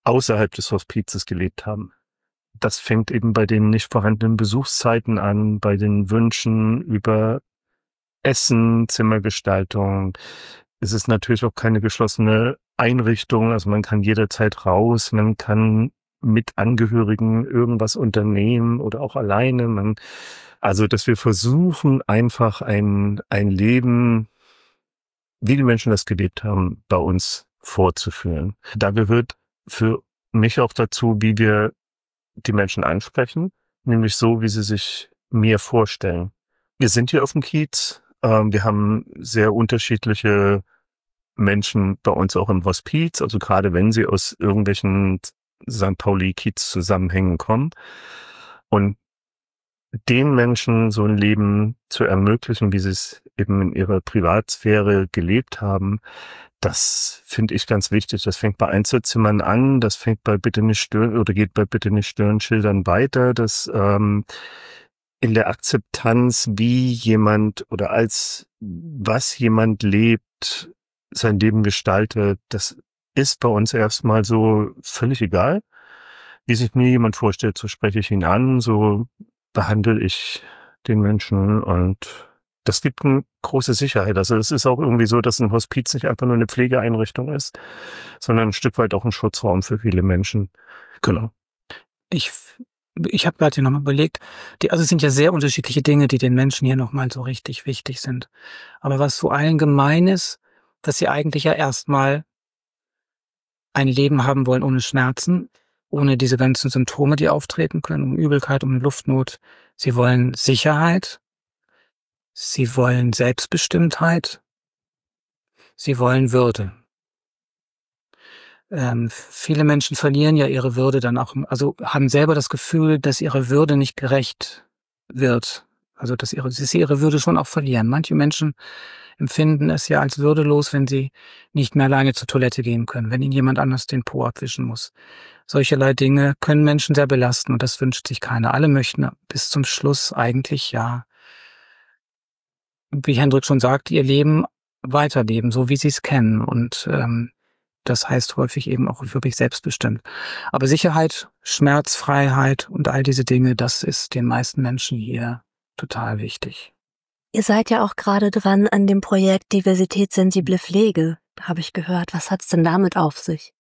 außerhalb des Hospizes gelebt haben. Das fängt eben bei den nicht vorhandenen Besuchszeiten an, bei den Wünschen über Essen, Zimmergestaltung. Es ist natürlich auch keine geschlossene Einrichtung, also man kann jederzeit raus, man kann mit Angehörigen irgendwas unternehmen oder auch alleine. Man, also, dass wir versuchen, einfach ein, ein Leben, wie die Menschen das gelebt haben, bei uns vorzuführen. Da gehört für mich auch dazu, wie wir die Menschen ansprechen, nämlich so, wie sie sich mir vorstellen. Wir sind hier auf dem Kiez, ähm, wir haben sehr unterschiedliche Menschen bei uns auch im Hospiz, also gerade wenn sie aus irgendwelchen Sankt Pauli-Kiez-Zusammenhängen kommen. Und den Menschen so ein Leben zu ermöglichen, wie sie es eben in ihrer Privatsphäre gelebt haben, das finde ich ganz wichtig. Das fängt bei Einzelzimmern an, das fängt bei Bitte nicht stören oder geht bei Bitte nicht stören Schildern weiter, das ähm, in der Akzeptanz, wie jemand oder als was jemand lebt, sein Leben gestaltet, das ist bei uns erstmal so völlig egal. Wie sich mir jemand vorstellt, so spreche ich ihn an, so behandle ich den Menschen und das gibt eine große Sicherheit. Also es ist auch irgendwie so, dass ein Hospiz nicht einfach nur eine Pflegeeinrichtung ist, sondern ein Stück weit auch ein Schutzraum für viele Menschen. Genau. Ich, ich habe gerade hier nochmal überlegt, die, also es sind ja sehr unterschiedliche Dinge, die den Menschen hier nochmal so richtig wichtig sind. Aber was so allen gemein ist, dass sie eigentlich ja erstmal ein Leben haben wollen ohne Schmerzen, ohne diese ganzen Symptome, die auftreten können, um Übelkeit, um Luftnot. Sie wollen Sicherheit. Sie wollen Selbstbestimmtheit. Sie wollen Würde. Ähm, viele Menschen verlieren ja ihre Würde dann auch, also haben selber das Gefühl, dass ihre Würde nicht gerecht wird. Also dass ihre, dass sie ihre Würde schon auch verlieren. Manche Menschen empfinden es ja als würdelos, wenn sie nicht mehr alleine zur Toilette gehen können, wenn ihnen jemand anders den Po abwischen muss. Solcherlei Dinge können Menschen sehr belasten und das wünscht sich keiner. Alle möchten bis zum Schluss eigentlich, ja, wie Hendrik schon sagt, ihr Leben weiterleben, so wie sie es kennen. Und ähm, das heißt häufig eben auch wirklich selbstbestimmt. Aber Sicherheit, Schmerzfreiheit und all diese Dinge, das ist den meisten Menschen hier total wichtig. Ihr seid ja auch gerade dran an dem Projekt Diversitätssensible Pflege, habe ich gehört. Was hat's denn damit auf sich?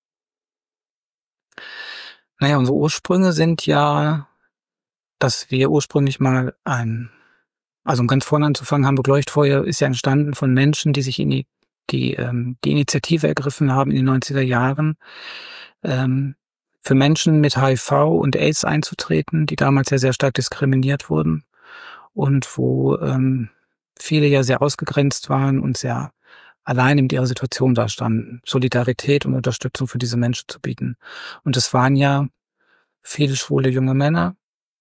Naja, unsere Ursprünge sind ja, dass wir ursprünglich mal ein, also um ganz vorne anzufangen, Hamburg Leuchtfeuer ist ja entstanden von Menschen, die sich in die, die, ähm, die Initiative ergriffen haben in den neunziger Jahren, ähm, für Menschen mit H I V und AIDS einzutreten, die damals ja sehr stark diskriminiert wurden und wo ähm, viele ja sehr ausgegrenzt waren und sehr allein in ihrer Situation dastanden, Solidarität und Unterstützung für diese Menschen zu bieten. Und es waren ja viele schwule junge Männer,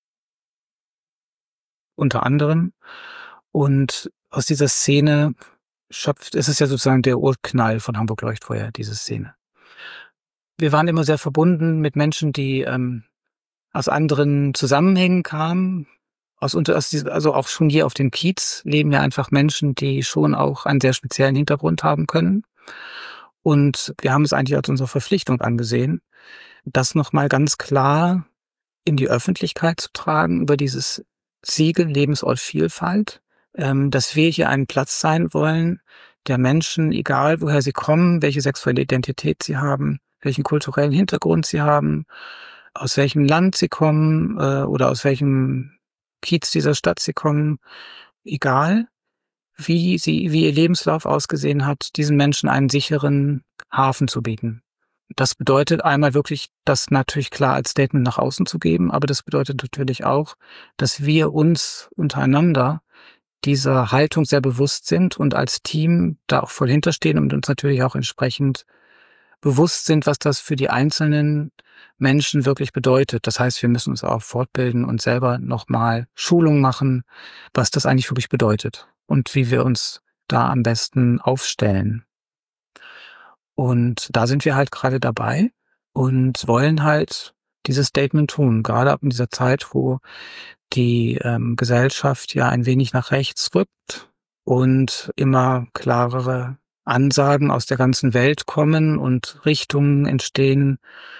unter anderem. Und aus dieser Szene schöpft, es ist ja sozusagen der Urknall von Hamburg Leuchtfeuer, diese Szene. Wir waren immer sehr verbunden mit Menschen, die ähm, aus anderen Zusammenhängen kamen. Aus unter, aus diesem, also auch schon hier auf dem Kiez leben ja einfach Menschen, die schon auch einen sehr speziellen Hintergrund haben können. Und wir haben es eigentlich als unsere Verpflichtung angesehen, das nochmal ganz klar in die Öffentlichkeit zu tragen über dieses Siegel Lebensort Vielfalt, ähm, dass wir hier einen Platz sein wollen, der Menschen, egal woher sie kommen, welche sexuelle Identität sie haben, welchen kulturellen Hintergrund sie haben, aus welchem Land sie kommen äh, oder aus welchem Kiez dieser Stadt sie kommen, egal wie sie, wie ihr Lebenslauf ausgesehen hat, diesen Menschen einen sicheren Hafen zu bieten. Das bedeutet einmal wirklich, das natürlich klar als Statement nach außen zu geben, aber das bedeutet natürlich auch, dass wir uns untereinander dieser Haltung sehr bewusst sind und als Team da auch voll hinterstehen und uns natürlich auch entsprechend bewusst sind, was das für die einzelnen Menschen wirklich bedeutet. Das heißt, wir müssen uns auch fortbilden und selber nochmal Schulung machen, was das eigentlich wirklich bedeutet und wie wir uns da am besten aufstellen. Und da sind wir halt gerade dabei und wollen halt dieses Statement tun, gerade ab in dieser Zeit, wo die ähm, Gesellschaft ja ein wenig nach rechts rückt und immer klarere Ansagen aus der ganzen Welt kommen und Richtungen entstehen,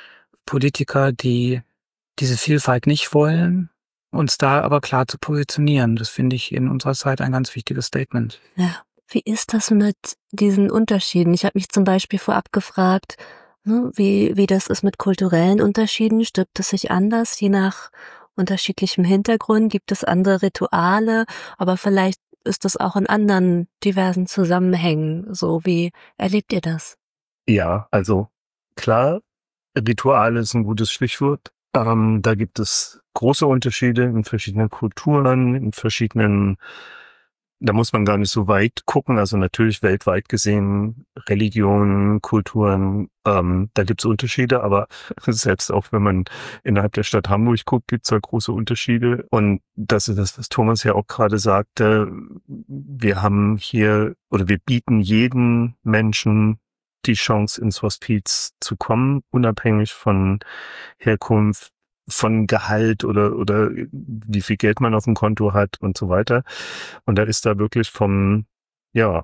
Politiker, die diese Vielfalt nicht wollen, uns da aber klar zu positionieren. Das finde ich in unserer Zeit ein ganz wichtiges Statement. Ja, wie ist das mit diesen Unterschieden? Ich habe mich zum Beispiel vorab gefragt, ne, wie, wie das ist mit kulturellen Unterschieden. Stirbt es sich anders, je nach unterschiedlichem Hintergrund? Gibt es andere Rituale? Aber vielleicht ist das auch in anderen diversen Zusammenhängen so. Wie erlebt ihr das? Ja, also klar, Rituale ist ein gutes Stichwort. Ähm, da gibt es große Unterschiede in verschiedenen Kulturen, in verschiedenen, da muss man gar nicht so weit gucken, also natürlich weltweit gesehen, Religionen, Kulturen, ähm, da gibt es Unterschiede, aber selbst auch wenn man innerhalb der Stadt Hamburg guckt, gibt es da große Unterschiede. Und das ist das, was Thomas ja auch gerade sagte, wir haben hier, oder wir bieten jedem Menschen die Chance, ins Hospiz zu kommen, unabhängig von Herkunft, von Gehalt oder oder wie viel Geld man auf dem Konto hat und so weiter. Und da ist da wirklich vom ja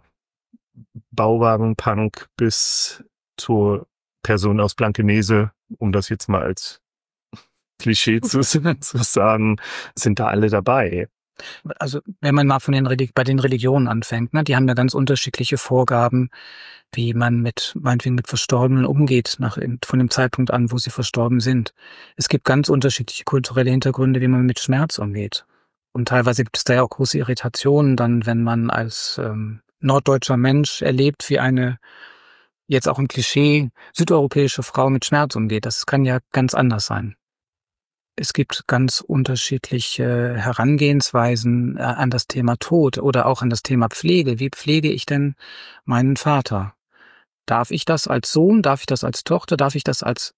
Bauwagenpunk bis zur Person aus Blankenese, um das jetzt mal als Klischee zu, zu sagen, sind da alle dabei. Also wenn man mal von den Relig- bei den Religionen anfängt, ne, die haben ja ganz unterschiedliche Vorgaben, wie man mit meinetwegen mit Verstorbenen umgeht, nach von dem Zeitpunkt an, wo sie verstorben sind. Es gibt ganz unterschiedliche kulturelle Hintergründe, wie man mit Schmerz umgeht. Und teilweise gibt es da ja auch große Irritationen, dann, wenn man als ähm, norddeutscher Mensch erlebt, wie eine jetzt auch ein Klischee südeuropäische Frau mit Schmerz umgeht. Das kann ja ganz anders sein. Es gibt ganz unterschiedliche Herangehensweisen an das Thema Tod oder auch an das Thema Pflege. Wie pflege ich denn meinen Vater? Darf ich das als Sohn? Darf ich das als Tochter? Darf ich das als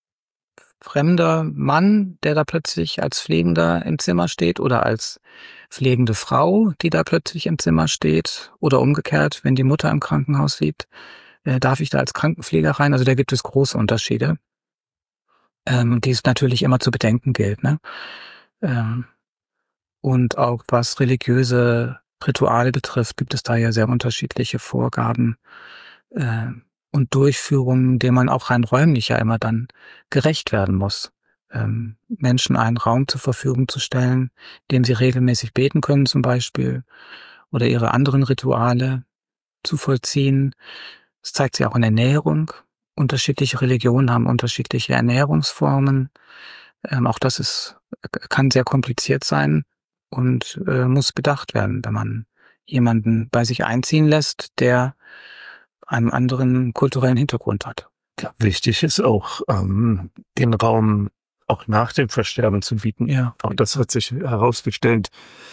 fremder Mann, der da plötzlich als Pflegender im Zimmer steht, oder als pflegende Frau, die da plötzlich im Zimmer steht, oder umgekehrt, wenn die Mutter im Krankenhaus liegt, äh, darf ich da als Krankenpfleger rein? Also da gibt es große Unterschiede, ähm, die es natürlich immer zu bedenken gilt, ne? Ähm, und auch was religiöse Rituale betrifft, gibt es da ja sehr unterschiedliche Vorgaben äh, und Durchführungen, denen man auch rein räumlich ja immer dann gerecht werden muss. Ähm, Menschen einen Raum zur Verfügung zu stellen, dem sie regelmäßig beten können zum Beispiel, oder ihre anderen Rituale zu vollziehen. Es zeigt sich auch in Ernährung. Unterschiedliche Religionen haben unterschiedliche Ernährungsformen. Ähm, auch das ist, kann sehr kompliziert sein und äh, muss bedacht werden, wenn man jemanden bei sich einziehen lässt, der einen anderen kulturellen Hintergrund hat. Ja, wichtig ist auch, ähm, den Raum auch nach dem Versterben zu bieten. Ja. Auch das hat sich herausgestellt,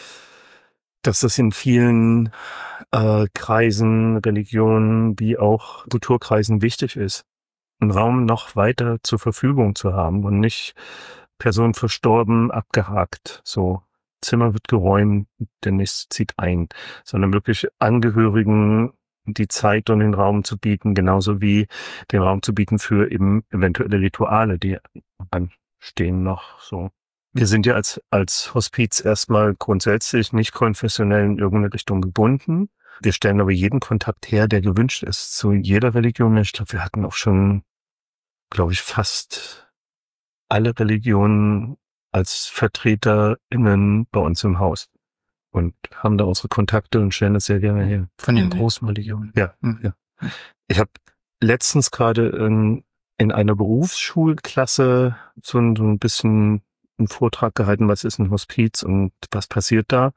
dass das in vielen äh, Kreisen, Religionen wie auch Kulturkreisen wichtig ist, einen Raum noch weiter zur Verfügung zu haben und nicht Person verstorben, abgehakt, so Zimmer wird geräumt, der nächste zieht ein, sondern wirklich Angehörigen die Zeit und den Raum zu bieten, genauso wie den Raum zu bieten für eben eventuelle Rituale, die anstehen noch so. Wir sind ja als, als Hospiz erstmal grundsätzlich nicht konfessionell in irgendeine Richtung gebunden. Wir stellen aber jeden Kontakt her, der gewünscht ist, zu jeder Religion. Ich glaube, wir hatten auch schon, glaube ich, fast alle Religionen als VertreterInnen bei uns im Haus. Und haben da unsere Kontakte und stellen das sehr gerne her. Von den großen Religionen. Ja, mhm. ja. Ich habe letztens gerade in, in einer Berufsschulklasse so ein, so ein bisschen einen Vortrag gehalten, was ist ein Hospiz und was passiert da.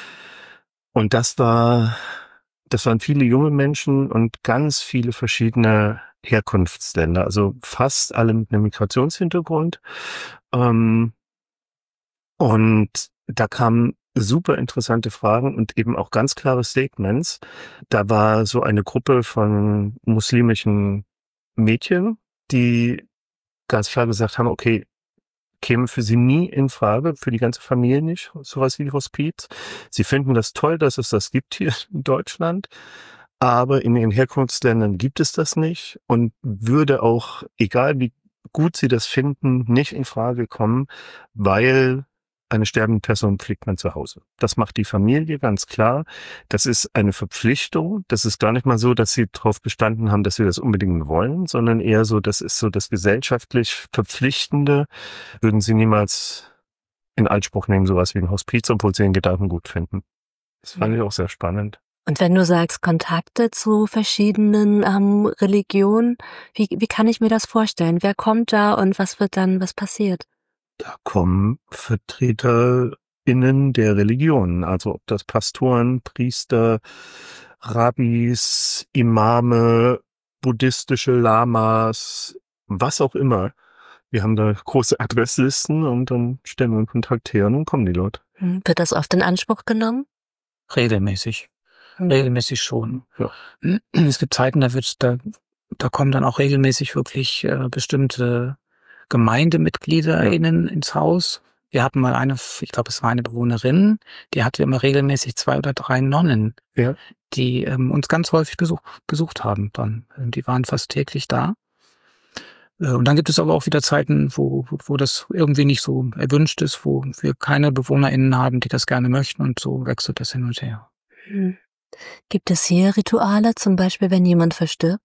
Und das war, das waren viele junge Menschen und ganz viele verschiedene Herkunftsländer, also fast alle mit einem Migrationshintergrund. Ähm, und da kamen super interessante Fragen und eben auch ganz klare Statements. Da war so eine Gruppe von muslimischen Mädchen, die ganz klar gesagt haben, okay, käme für sie nie in Frage, für die ganze Familie nicht, sowas wie Hospiz. Sie finden das toll, dass es das gibt hier in Deutschland, aber in ihren Herkunftsländern gibt es das nicht und würde auch, egal wie gut sie das finden, nicht in Frage kommen, weil eine sterbende Person pflegt man zu Hause. Das macht die Familie ganz klar. Das ist eine Verpflichtung. Das ist gar nicht mal so, dass sie darauf bestanden haben, dass sie das unbedingt wollen, sondern eher so, das ist so das gesellschaftlich Verpflichtende. Würden sie niemals in Anspruch nehmen, sowas wie ein Hospiz, obwohl sie den Gedanken gut finden. Das fand ich auch sehr spannend. Und wenn du sagst, Kontakte zu verschiedenen ähm, Religionen, wie, wie kann ich mir das vorstellen? Wer kommt da und was wird dann, was passiert? Da kommen VertreterInnen der Religionen, also ob das Pastoren, Priester, Rabbis, Imame, buddhistische Lamas, was auch immer. Wir haben da große Adresslisten und dann stellen wir einen Kontakt her und dann kommen die Leute. Hm. Wird das oft in Anspruch genommen? Regelmäßig. Hm. Regelmäßig schon. Ja. Es gibt Zeiten, da wird, da, da kommen dann auch regelmäßig wirklich äh, bestimmte GemeindemitgliederInnen ja. ins Haus. Wir hatten mal eine, ich glaube, es war eine Bewohnerin, die hatte immer regelmäßig zwei oder drei Nonnen, ja. die ähm, uns ganz häufig besuch, besucht haben dann. Die waren fast täglich da. Äh, und dann gibt es aber auch wieder Zeiten, wo, wo, wo das irgendwie nicht so erwünscht ist, wo wir keine BewohnerInnen haben, die das gerne möchten und so wechselt das hin und her. Hm. Gibt es hier Rituale, zum Beispiel, wenn jemand verstirbt?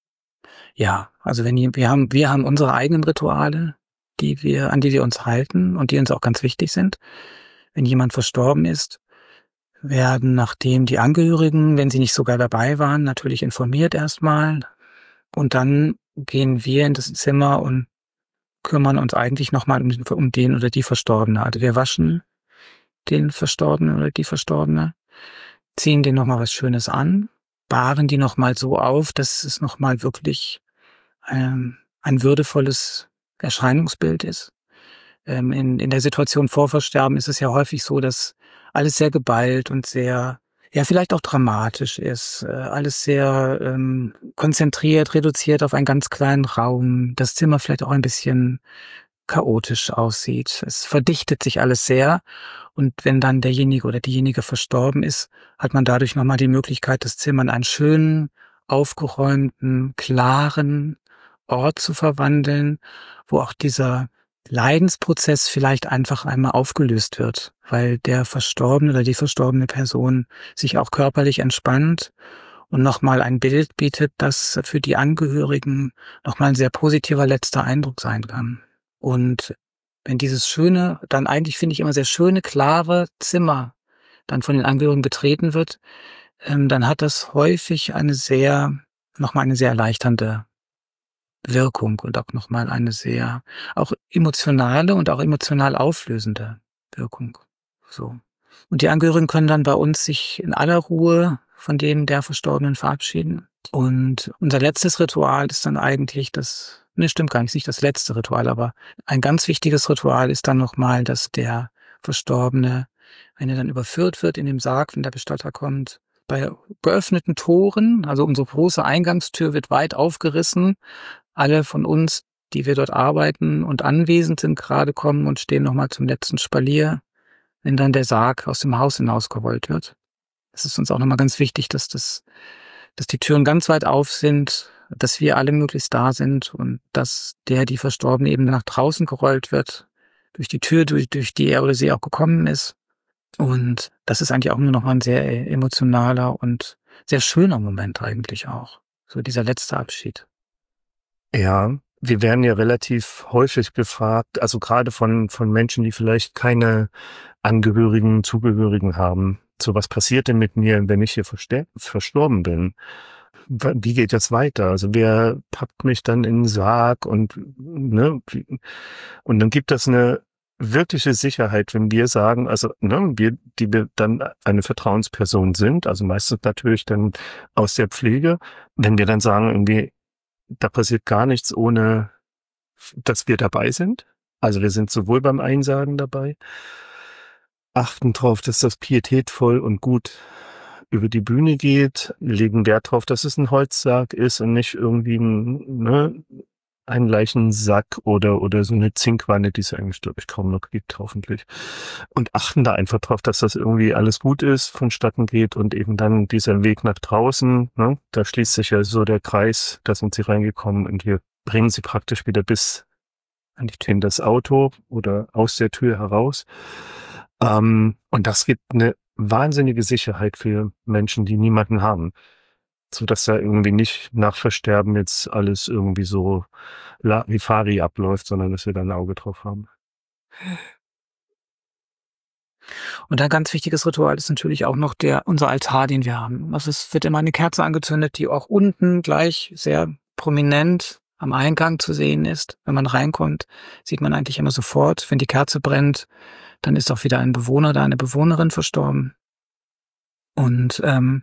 Ja, also wenn wir haben, wir haben unsere eigenen Rituale, die wir, an die wir uns halten und die uns auch ganz wichtig sind. Wenn jemand verstorben ist, werden nachdem die Angehörigen, wenn sie nicht sogar dabei waren, natürlich informiert erstmal. Und dann gehen wir in das Zimmer und kümmern uns eigentlich nochmal um, um den oder die Verstorbene. Also wir waschen den Verstorbenen oder die Verstorbene, ziehen denen nochmal was Schönes an, bahren die nochmal so auf, dass es nochmal wirklich ähm, ein würdevolles Erscheinungsbild ist. Ähm, in, in der Situation vor Versterben ist es ja häufig so, dass alles sehr geballt und sehr, ja vielleicht auch dramatisch ist. Äh, alles sehr ähm, konzentriert, reduziert auf einen ganz kleinen Raum. Das Zimmer vielleicht auch ein bisschen chaotisch aussieht. Es verdichtet sich alles sehr. Und wenn dann derjenige oder diejenige verstorben ist, hat man dadurch nochmal die Möglichkeit, das Zimmer in einen schönen, aufgeräumten, klaren Ort zu verwandeln, wo auch dieser Leidensprozess vielleicht einfach einmal aufgelöst wird, weil der Verstorbene oder die verstorbene Person sich auch körperlich entspannt und nochmal ein Bild bietet, das für die Angehörigen nochmal ein sehr positiver letzter Eindruck sein kann. Und wenn dieses schöne, dann eigentlich finde ich immer sehr schöne, klare Zimmer dann von den Angehörigen betreten wird, ähm, dann hat das häufig eine sehr, nochmal eine sehr erleichternde Wirkung und auch nochmal eine sehr, auch emotionale und auch emotional auflösende Wirkung. So. Und die Angehörigen können dann bei uns sich in aller Ruhe von dem der Verstorbenen verabschieden. Und unser letztes Ritual ist dann eigentlich das, ne, stimmt gar nicht, nicht das letzte Ritual, aber ein ganz wichtiges Ritual ist dann nochmal, dass der Verstorbene, wenn er dann überführt wird in dem Sarg, wenn der Bestatter kommt, bei geöffneten Toren, also unsere große Eingangstür wird weit aufgerissen. Alle von uns, die wir dort arbeiten und anwesend sind, gerade kommen und stehen nochmal zum letzten Spalier, wenn dann der Sarg aus dem Haus hinausgerollt wird. Es ist uns auch nochmal ganz wichtig, dass das, dass die Türen ganz weit auf sind, dass wir alle möglichst da sind und dass der, die Verstorbene eben nach draußen gerollt wird, durch die Tür, durch, durch die er oder sie auch gekommen ist. Und das ist eigentlich auch nur nochmal ein sehr emotionaler und sehr schöner Moment eigentlich auch. So dieser letzte Abschied. Ja, wir werden ja relativ häufig gefragt, also gerade von von Menschen, die vielleicht keine Angehörigen, Zugehörigen haben. So, was passiert denn mit mir, wenn ich hier verstorben bin? Wie geht das weiter? Also wer packt mich dann in den Sarg und ne? Und dann gibt es eine wirkliche Sicherheit, wenn wir sagen, also ne, wir, die wir dann eine Vertrauensperson sind, also meistens natürlich dann aus der Pflege, wenn wir dann sagen, irgendwie da passiert gar nichts, ohne dass wir dabei sind. Also wir sind sowohl beim Einsagen dabei, achten darauf, dass das pietätvoll und gut über die Bühne geht, legen Wert darauf, dass es ein Holzsarg ist und nicht irgendwie ein, ne, ein Leichensack oder oder so eine Zinkwanne, die es eigentlich, glaube ich, kaum noch gibt, hoffentlich. Und achten da einfach drauf, dass das irgendwie alles gut ist, vonstatten geht und eben dann dieser Weg nach draußen, ne, da schließt sich ja so der Kreis, da sind sie reingekommen und wir bringen sie praktisch wieder bis an die Tür. in das Auto oder aus der Tür heraus. Ähm, und das gibt eine wahnsinnige Sicherheit für Menschen, die niemanden haben. So dass da irgendwie nicht nach Versterben jetzt alles irgendwie so Larifari abläuft, sondern dass wir da ein Auge drauf haben. Und ein ganz wichtiges Ritual ist natürlich auch noch der unser Altar, den wir haben. Also es wird immer eine Kerze angezündet, die auch unten gleich sehr prominent am Eingang zu sehen ist. Wenn man reinkommt, sieht man eigentlich immer sofort, wenn die Kerze brennt, dann ist auch wieder ein Bewohner oder eine Bewohnerin verstorben. Und ähm,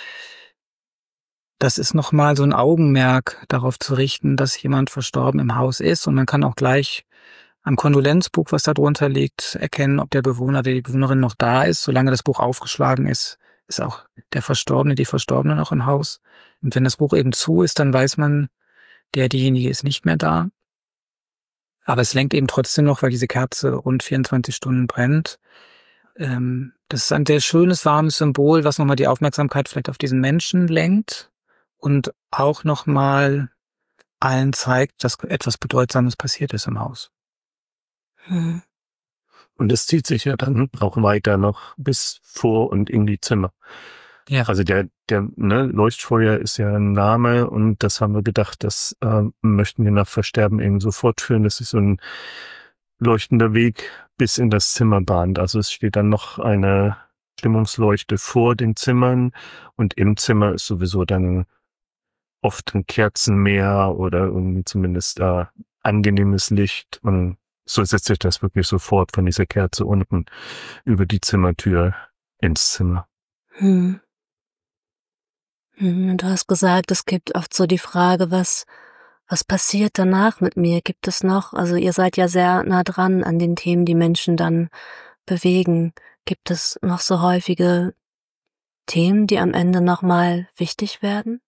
das ist nochmal so ein Augenmerk darauf zu richten, dass jemand verstorben im Haus ist. Und man kann auch gleich am Kondolenzbuch, was da drunter liegt, erkennen, ob der Bewohner oder die Bewohnerin noch da ist. Solange das Buch aufgeschlagen ist, ist auch der Verstorbene, die Verstorbene noch im Haus. Und wenn das Buch eben zu ist, dann weiß man, der, diejenige ist nicht mehr da. Aber es lenkt eben trotzdem noch, weil diese Kerze rund vierundzwanzig Stunden brennt. Ähm, das ist ein sehr schönes, warmes Symbol, was nochmal die Aufmerksamkeit vielleicht auf diesen Menschen lenkt und auch nochmal allen zeigt, dass etwas Bedeutsames passiert ist im Haus. Hm. Und es zieht sich ja dann auch weiter noch bis vor und in die Zimmer. Ja. Also der, der ne, Leuchtfeuer ist ja ein Name und das haben wir gedacht, das äh, möchten wir nach Versterben eben so fortführen. Das ist so ein leuchtender Weg bis in das Zimmer bahnt. Also es steht dann noch eine Stimmungsleuchte vor den Zimmern und im Zimmer ist sowieso dann oft ein Kerzenmeer oder irgendwie zumindest äh, angenehmes Licht und so setzt sich das wirklich sofort von dieser Kerze unten über die Zimmertür ins Zimmer. Hm. Hm, Du hast gesagt, es gibt oft so die Frage, was, was passiert danach mit mir? Gibt es noch, also ihr seid ja sehr nah dran an den Themen, die Menschen dann bewegen. Gibt es noch so häufige Themen, die am Ende nochmal wichtig werden?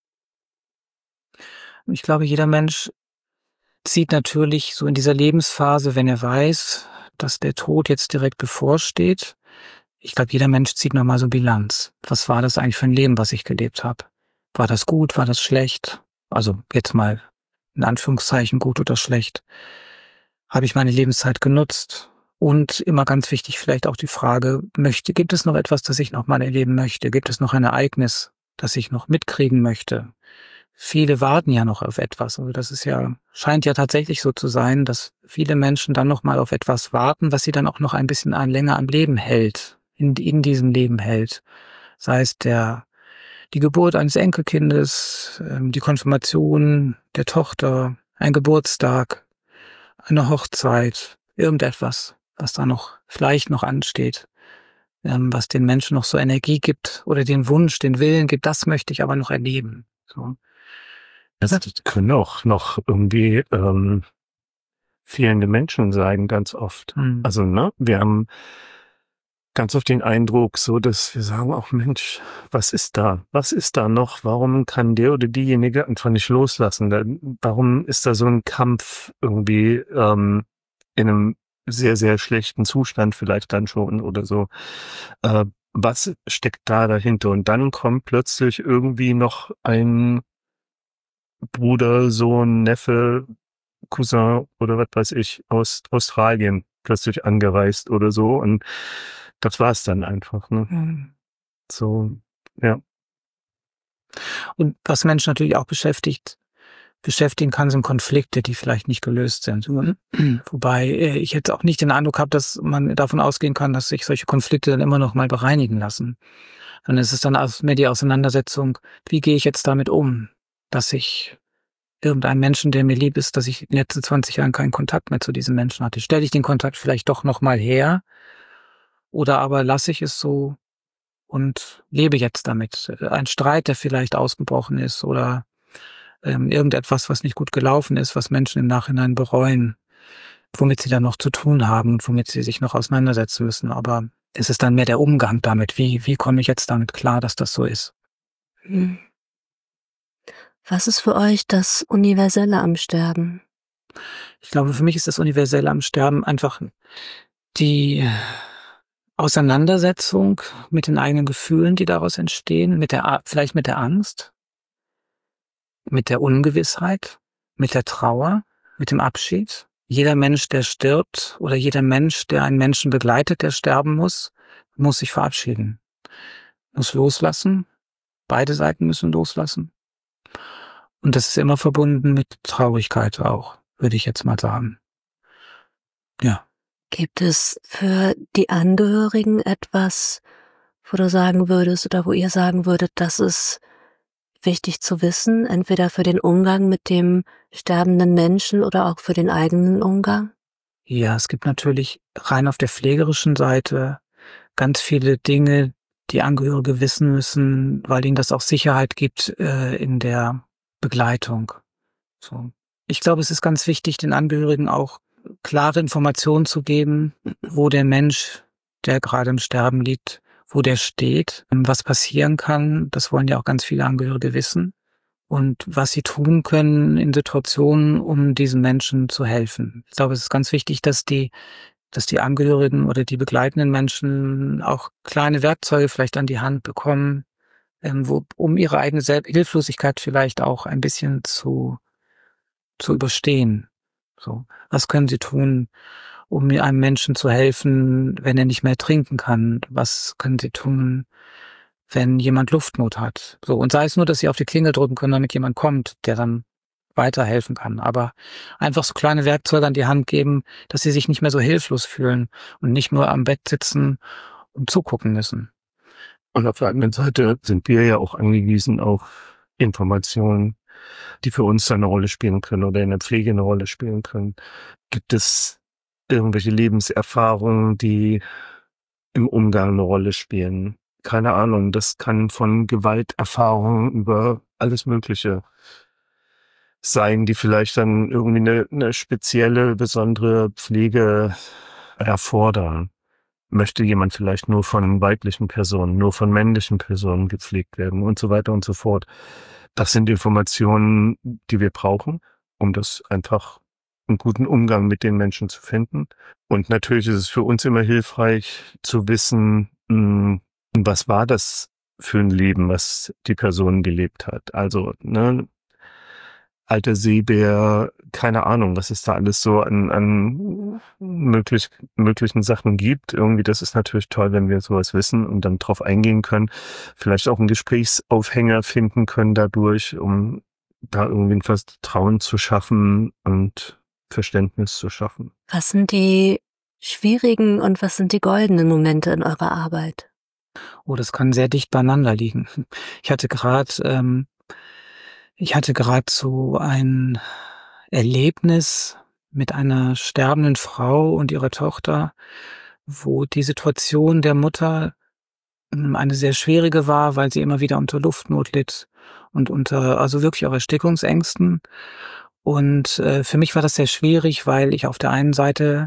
Ich glaube, jeder Mensch zieht natürlich so in dieser Lebensphase, wenn er weiß, dass der Tod jetzt direkt bevorsteht. Ich glaube, jeder Mensch zieht nochmal so Bilanz. Was war das eigentlich für ein Leben, was ich gelebt habe? War das gut? War das schlecht? Also jetzt mal in Anführungszeichen gut oder schlecht. Habe ich meine Lebenszeit genutzt? Und immer ganz wichtig vielleicht auch die Frage, möchte, gibt es noch etwas, das ich noch mal erleben möchte? Gibt es noch ein Ereignis, das ich noch mitkriegen möchte? Viele warten ja noch auf etwas. Also das ist ja, scheint ja tatsächlich so zu sein, dass viele Menschen dann noch mal auf etwas warten, was sie dann auch noch ein bisschen länger am Leben hält, in, in diesem Leben hält. Sei es der, die Geburt eines Enkelkindes, die Konfirmation der Tochter, ein Geburtstag, eine Hochzeit, irgendetwas, was da noch vielleicht noch ansteht, was den Menschen noch so Energie gibt oder den Wunsch, den Willen gibt, das möchte ich aber noch erleben. So. Das können auch noch irgendwie ähm, fehlende Menschen sein, ganz oft. Hm. Also, ne, wir haben ganz oft den Eindruck, so, dass wir sagen, ach Mensch, was ist da? Was ist da noch? Warum kann der oder diejenige einfach nicht loslassen? Da, warum ist da so ein Kampf irgendwie ähm, in einem sehr, sehr schlechten Zustand vielleicht dann schon oder so? Äh, was steckt da dahinter? Und dann kommt plötzlich irgendwie noch ein Bruder, Sohn, Neffe, Cousin oder was weiß ich aus Australien plötzlich angereist oder so und das war's dann einfach, ne? Hm. So, ja. Und was Menschen natürlich auch beschäftigt, beschäftigen kann, sind Konflikte, die vielleicht nicht gelöst sind. Wobei ich jetzt auch nicht den Eindruck habe, dass man davon ausgehen kann, dass sich solche Konflikte dann immer noch mal bereinigen lassen. Dann ist es dann mehr die Auseinandersetzung, wie gehe ich jetzt damit um, dass ich irgendein Menschen, der mir lieb ist, dass ich in den letzten zwanzig Jahren keinen Kontakt mehr zu diesem Menschen hatte. Stelle ich den Kontakt vielleicht doch noch mal her oder aber lasse ich es so und lebe jetzt damit. Ein Streit, der vielleicht ausgebrochen ist oder ähm, irgendetwas, was nicht gut gelaufen ist, was Menschen im Nachhinein bereuen, womit sie dann noch zu tun haben und womit sie sich noch auseinandersetzen müssen. Aber es ist dann mehr der Umgang damit. Wie, wie komme ich jetzt damit klar, dass das so ist? Hm. Was ist für euch das Universelle am Sterben? Ich glaube, für mich ist das Universelle am Sterben einfach die Auseinandersetzung mit den eigenen Gefühlen, die daraus entstehen, mit der, vielleicht mit der Angst, mit der Ungewissheit, mit der Trauer, mit dem Abschied. jeder Mensch, der stirbt, oder jeder Mensch, der einen Menschen begleitet, der sterben muss, muss sich verabschieden. Muss loslassen. Beide Seiten müssen loslassen. Und das ist immer verbunden mit Traurigkeit auch, würde ich jetzt mal sagen. Ja. Gibt es für die Angehörigen etwas, wo du sagen würdest oder wo ihr sagen würdet, das ist wichtig zu wissen, entweder für den Umgang mit dem sterbenden Menschen oder auch für den eigenen Umgang? Ja, es gibt natürlich rein auf der pflegerischen Seite ganz viele Dinge, die Angehörige wissen müssen, weil ihnen das auch Sicherheit gibt äh, in der Begleitung. So. Ich glaube, es ist ganz wichtig, den Angehörigen auch klare Informationen zu geben, wo der Mensch, der gerade im Sterben liegt, wo der steht, was passieren kann. Das wollen ja auch ganz viele Angehörige wissen. Und was sie tun können in Situationen, um diesen Menschen zu helfen. Ich glaube, es ist ganz wichtig, dass die, dass die Angehörigen oder die begleitenden Menschen auch kleine Werkzeuge vielleicht an die Hand bekommen, ähm, wo, um ihre eigene Sel- Hilflosigkeit vielleicht auch ein bisschen zu, zu überstehen. So. Was können sie tun, um einem Menschen zu helfen, wenn er nicht mehr trinken kann? Was können sie tun, wenn jemand Luftnot hat? So. Und sei es nur, dass sie auf die Klingel drücken können, damit jemand kommt, der dann weiterhelfen kann. Aber einfach so kleine Werkzeuge an die Hand geben, dass sie sich nicht mehr so hilflos fühlen und nicht nur am Bett sitzen und zugucken müssen. Und auf der anderen Seite sind wir ja auch angewiesen auf Informationen, die für uns eine Rolle spielen können oder in der Pflege eine Rolle spielen können. Gibt es irgendwelche Lebenserfahrungen, die im Umgang eine Rolle spielen? Keine Ahnung, das kann von Gewalterfahrungen über alles Mögliche sein, die vielleicht dann irgendwie eine, eine spezielle, besondere Pflege erfordern. Möchte jemand vielleicht nur von weiblichen Personen, nur von männlichen Personen gepflegt werden und so weiter und so fort. Das sind Informationen, die wir brauchen, um das einfach einen guten Umgang mit den Menschen zu finden. Und natürlich ist es für uns immer hilfreich zu wissen, was war das für ein Leben, was die Person gelebt hat. Also, ne, alter Seebär, keine Ahnung, was es da alles so an, an möglich, möglichen Sachen gibt. Irgendwie, das ist natürlich toll, wenn wir sowas wissen und dann drauf eingehen können. Vielleicht auch einen Gesprächsaufhänger finden können dadurch, um da irgendwie ein Vertrauen zu schaffen und Verständnis zu schaffen. Was sind die schwierigen und was sind die goldenen Momente in eurer Arbeit? Oh, das kann sehr dicht beieinander liegen. Ich hatte gerade ähm, Ich hatte gerade so ein Erlebnis mit einer sterbenden Frau und ihrer Tochter, wo die Situation der Mutter eine sehr schwierige war, weil sie immer wieder unter Luftnot litt und unter, also wirklich auch Erstickungsängsten. Und äh, für mich war das sehr schwierig, weil ich auf der einen Seite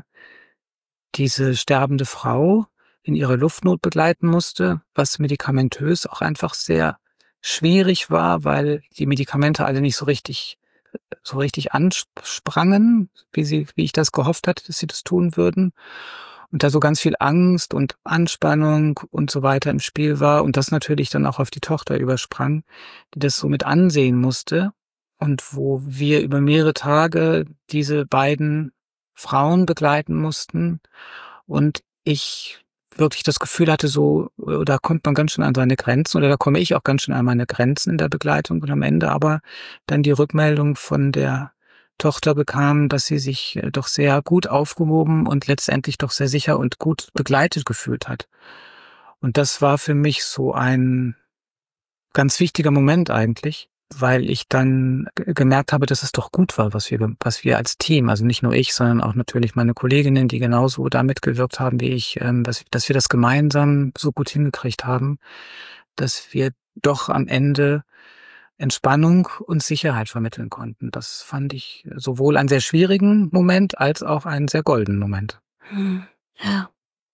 diese sterbende Frau in ihrer Luftnot begleiten musste, was medikamentös auch einfach sehr schwierig war, weil die Medikamente alle nicht so richtig, so richtig ansprangen, wie sie, wie ich das gehofft hatte, dass sie das tun würden. Und da so ganz viel Angst und Anspannung und so weiter im Spiel war und das natürlich dann auch auf die Tochter übersprang, die das so mit ansehen musste und wo wir über mehrere Tage diese beiden Frauen begleiten mussten und ich wirklich das Gefühl hatte, so, da kommt man ganz schön an seine Grenzen oder da komme ich auch ganz schön an meine Grenzen in der Begleitung und am Ende aber dann die Rückmeldung von der Tochter bekam, dass sie sich doch sehr gut aufgehoben und letztendlich doch sehr sicher und gut begleitet gefühlt hat. Und das war für mich so ein ganz wichtiger Moment eigentlich, weil ich dann g- gemerkt habe, dass es doch gut war, was wir, was wir als Team, also nicht nur ich, sondern auch natürlich meine Kolleginnen, die genauso da mitgewirkt haben wie ich, ähm, dass, dass wir das gemeinsam so gut hingekriegt haben, dass wir doch am Ende Entspannung und Sicherheit vermitteln konnten. Das fand ich sowohl einen sehr schwierigen Moment als auch einen sehr goldenen Moment. Hm, ja.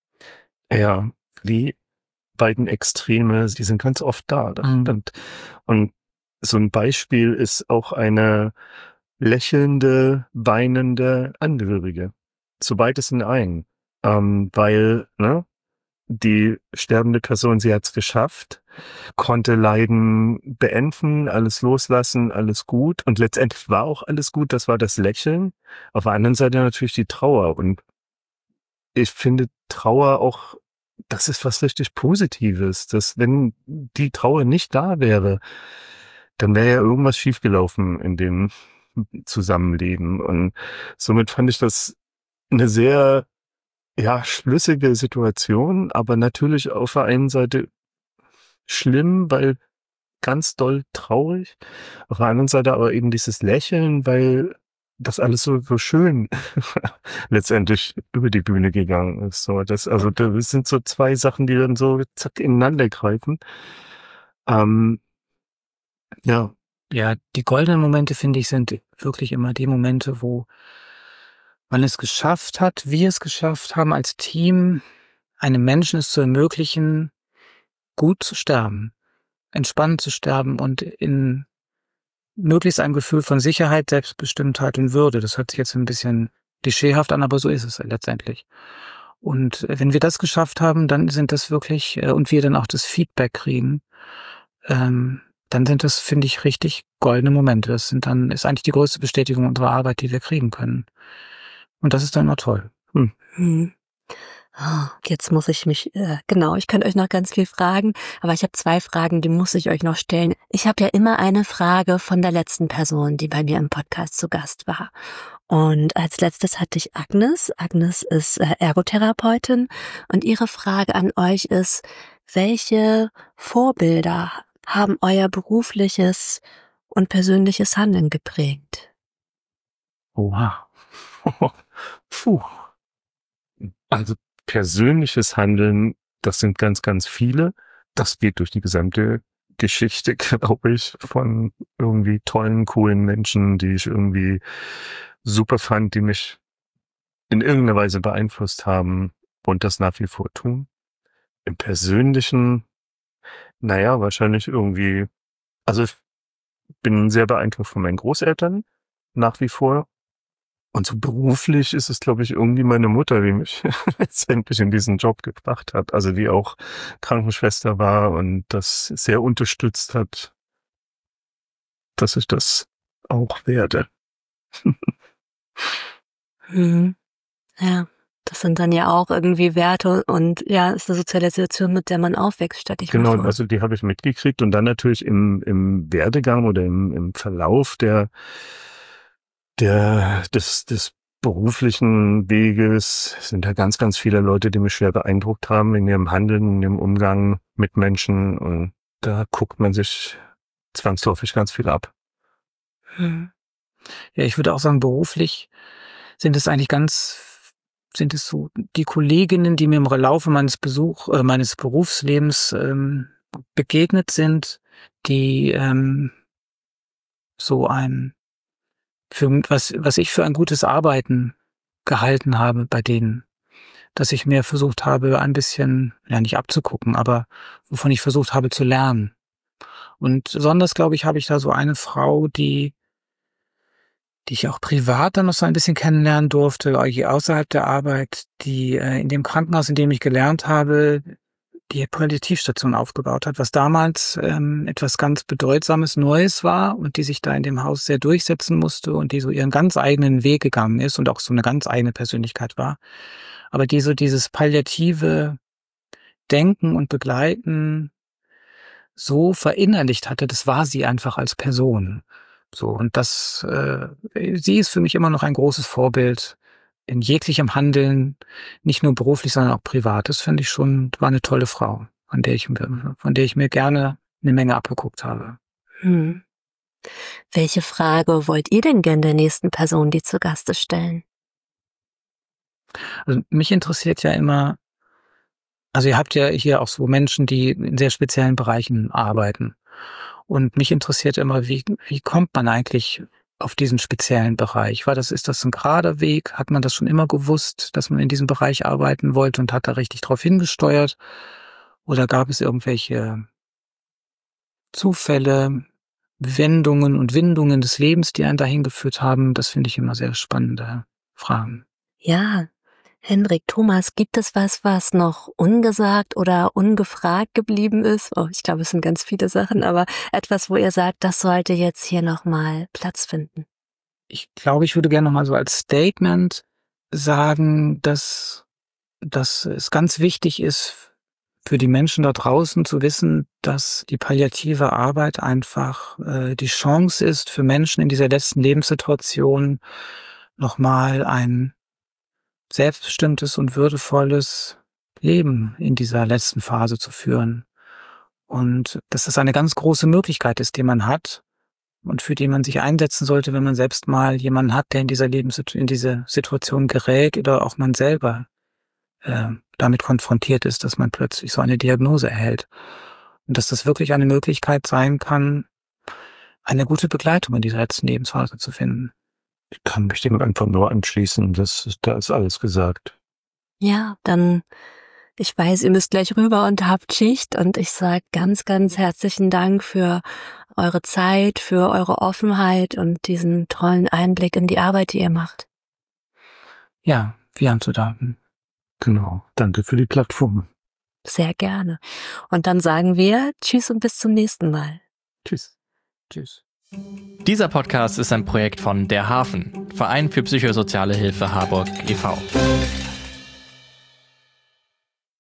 Ja, die beiden Extreme, die sind ganz oft da. Das Mhm. stimmt. Und so ein Beispiel ist auch eine lächelnde, weinende Angehörige. So beides in einem. Ähm, weil, ne, die sterbende Person, sie hat es geschafft, konnte Leiden beenden, alles loslassen, alles gut. Und letztendlich war auch alles gut, das war das Lächeln. Auf der anderen Seite natürlich die Trauer. Und ich finde Trauer auch, das ist was richtig Positives. Dass wenn die Trauer nicht da wäre, dann wäre ja irgendwas schiefgelaufen in dem Zusammenleben. Und somit fand ich das eine sehr, ja, schlüssige Situation, aber natürlich auf der einen Seite schlimm, weil ganz doll traurig. Auf der anderen Seite aber eben dieses Lächeln, weil das alles so, so schön letztendlich über die Bühne gegangen ist. So, das, also, das sind so zwei Sachen, die dann so zack ineinander greifen. Ähm, ja. Ja, die goldenen Momente, finde ich, sind wirklich immer die Momente, wo man es geschafft hat, wir es geschafft haben, als Team einem Menschen es zu ermöglichen, gut zu sterben, entspannt zu sterben und in möglichst ein Gefühl von Sicherheit, Selbstbestimmtheit und Würde. Das hört sich jetzt ein bisschen klischeehaft an, aber so ist es letztendlich. Und wenn wir das geschafft haben, dann sind das wirklich, äh, und wir dann auch das Feedback kriegen, ähm, dann sind das, finde ich, richtig goldene Momente. Das sind dann, ist eigentlich die größte Bestätigung unserer Arbeit, die wir kriegen können. Und das ist dann immer toll. Hm. Hm. Oh, jetzt muss ich mich, äh, genau, ich könnte euch noch ganz viel fragen, aber ich habe zwei Fragen, die muss ich euch noch stellen. Ich habe ja immer eine Frage von der letzten Person, die bei mir im Podcast zu Gast war. Und als letztes hatte ich Agnes. Agnes ist äh, Ergotherapeutin und ihre Frage an euch ist, welche Vorbilder haben euer berufliches und persönliches Handeln geprägt? Oha. Puh. Also persönliches Handeln, das sind ganz, ganz viele. Das geht durch die gesamte Geschichte, glaube ich, von irgendwie tollen, coolen Menschen, die ich irgendwie super fand, die mich in irgendeiner Weise beeinflusst haben und das nach wie vor tun. Im Persönlichen, naja, wahrscheinlich irgendwie, also ich bin sehr beeindruckt von meinen Großeltern nach wie vor. Und so beruflich ist es, glaube ich, irgendwie meine Mutter, die mich letztendlich in diesen Job gebracht hat. Also die auch Krankenschwester war und das sehr unterstützt hat, dass ich das auch werde. Hm. Ja, das sind dann ja auch irgendwie Werte und ja, ist eine Sozialisation, mit der man aufwächst, statt ich Genau, mal vor. also die habe ich mitgekriegt und dann natürlich im, im Werdegang oder im, im Verlauf der Der, des, des beruflichen Weges sind da ganz, ganz viele Leute, die mich schwer beeindruckt haben in ihrem Handeln, in ihrem Umgang mit Menschen. Und da guckt man sich zwangsläufig ganz viel ab. Hm. Ja, ich würde auch sagen, beruflich sind es eigentlich ganz, sind es so die Kolleginnen, die mir im Laufe meines Besuch, äh, meines Berufslebens ähm, begegnet sind, die ähm, so ein für was, was ich für ein gutes Arbeiten gehalten habe bei denen, dass ich mir versucht habe, ein bisschen, ja nicht abzugucken, aber wovon ich versucht habe zu lernen. Und besonders, glaube ich, habe ich da so eine Frau, die, die ich auch privat dann noch so ein bisschen kennenlernen durfte, außerhalb der Arbeit, die äh, in dem Krankenhaus, in dem ich gelernt habe, die Palliativstation aufgebaut hat, was damals ähm, etwas ganz Bedeutsames, Neues war und die sich da in dem Haus sehr durchsetzen musste und die so ihren ganz eigenen Weg gegangen ist und auch so eine ganz eigene Persönlichkeit war. Aber die so dieses palliative Denken und Begleiten so verinnerlicht hatte, das war sie einfach als Person. So, und das, äh, sie ist für mich immer noch ein großes Vorbild in jeglichem Handeln, nicht nur beruflich, sondern auch privat. Das finde ich schon, war eine tolle Frau, von der ich, von der ich mir gerne eine Menge abgeguckt habe. Hm. Welche Frage wollt ihr denn gern der nächsten Person, die zu Gast ist, stellen? Also mich interessiert ja immer, also ihr habt ja hier auch so Menschen, die in sehr speziellen Bereichen arbeiten. Und mich interessiert immer, wie, wie kommt man eigentlich auf diesen speziellen Bereich? War das, ist das ein gerader Weg? Hat man das schon immer gewusst, dass man in diesem Bereich arbeiten wollte und hat da richtig drauf hingesteuert? Oder gab es irgendwelche Zufälle, Wendungen und Windungen des Lebens, die einen dahin geführt haben? Das finde ich immer sehr spannende Fragen. Ja, Hendrik, Thomas, gibt es was, was noch ungesagt oder ungefragt geblieben ist? Oh, ich glaube, es sind ganz viele Sachen, aber etwas, wo ihr sagt, das sollte jetzt hier nochmal Platz finden. Ich glaube, ich würde gerne nochmal so als Statement sagen, dass, dass es ganz wichtig ist für die Menschen da draußen zu wissen, dass die palliative Arbeit einfach äh, die Chance ist für Menschen in dieser letzten Lebenssituation nochmal ein selbstbestimmtes und würdevolles Leben in dieser letzten Phase zu führen. Und dass das eine ganz große Möglichkeit ist, die man hat und für die man sich einsetzen sollte, wenn man selbst mal jemanden hat, der in dieser Lebenssituation, in diese Situation gerät oder auch man selber äh, damit konfrontiert ist, dass man plötzlich so eine Diagnose erhält. Und dass das wirklich eine Möglichkeit sein kann, eine gute Begleitung in dieser letzten Lebensphase zu finden. Ich kann mich dem einfach nur anschließen, das, da ist alles gesagt. Ja, dann, ich weiß, ihr müsst gleich rüber und habt Schicht und ich sage ganz, ganz herzlichen Dank für eure Zeit, für eure Offenheit und diesen tollen Einblick in die Arbeit, die ihr macht. Ja, wir haben zu danken. Genau, danke für die Plattform. Sehr gerne. Und dann sagen wir Tschüss und bis zum nächsten Mal. Tschüss. Tschüss. Dieser Podcast ist ein Projekt von Der Hafen, Verein für psychosoziale Hilfe Harburg e V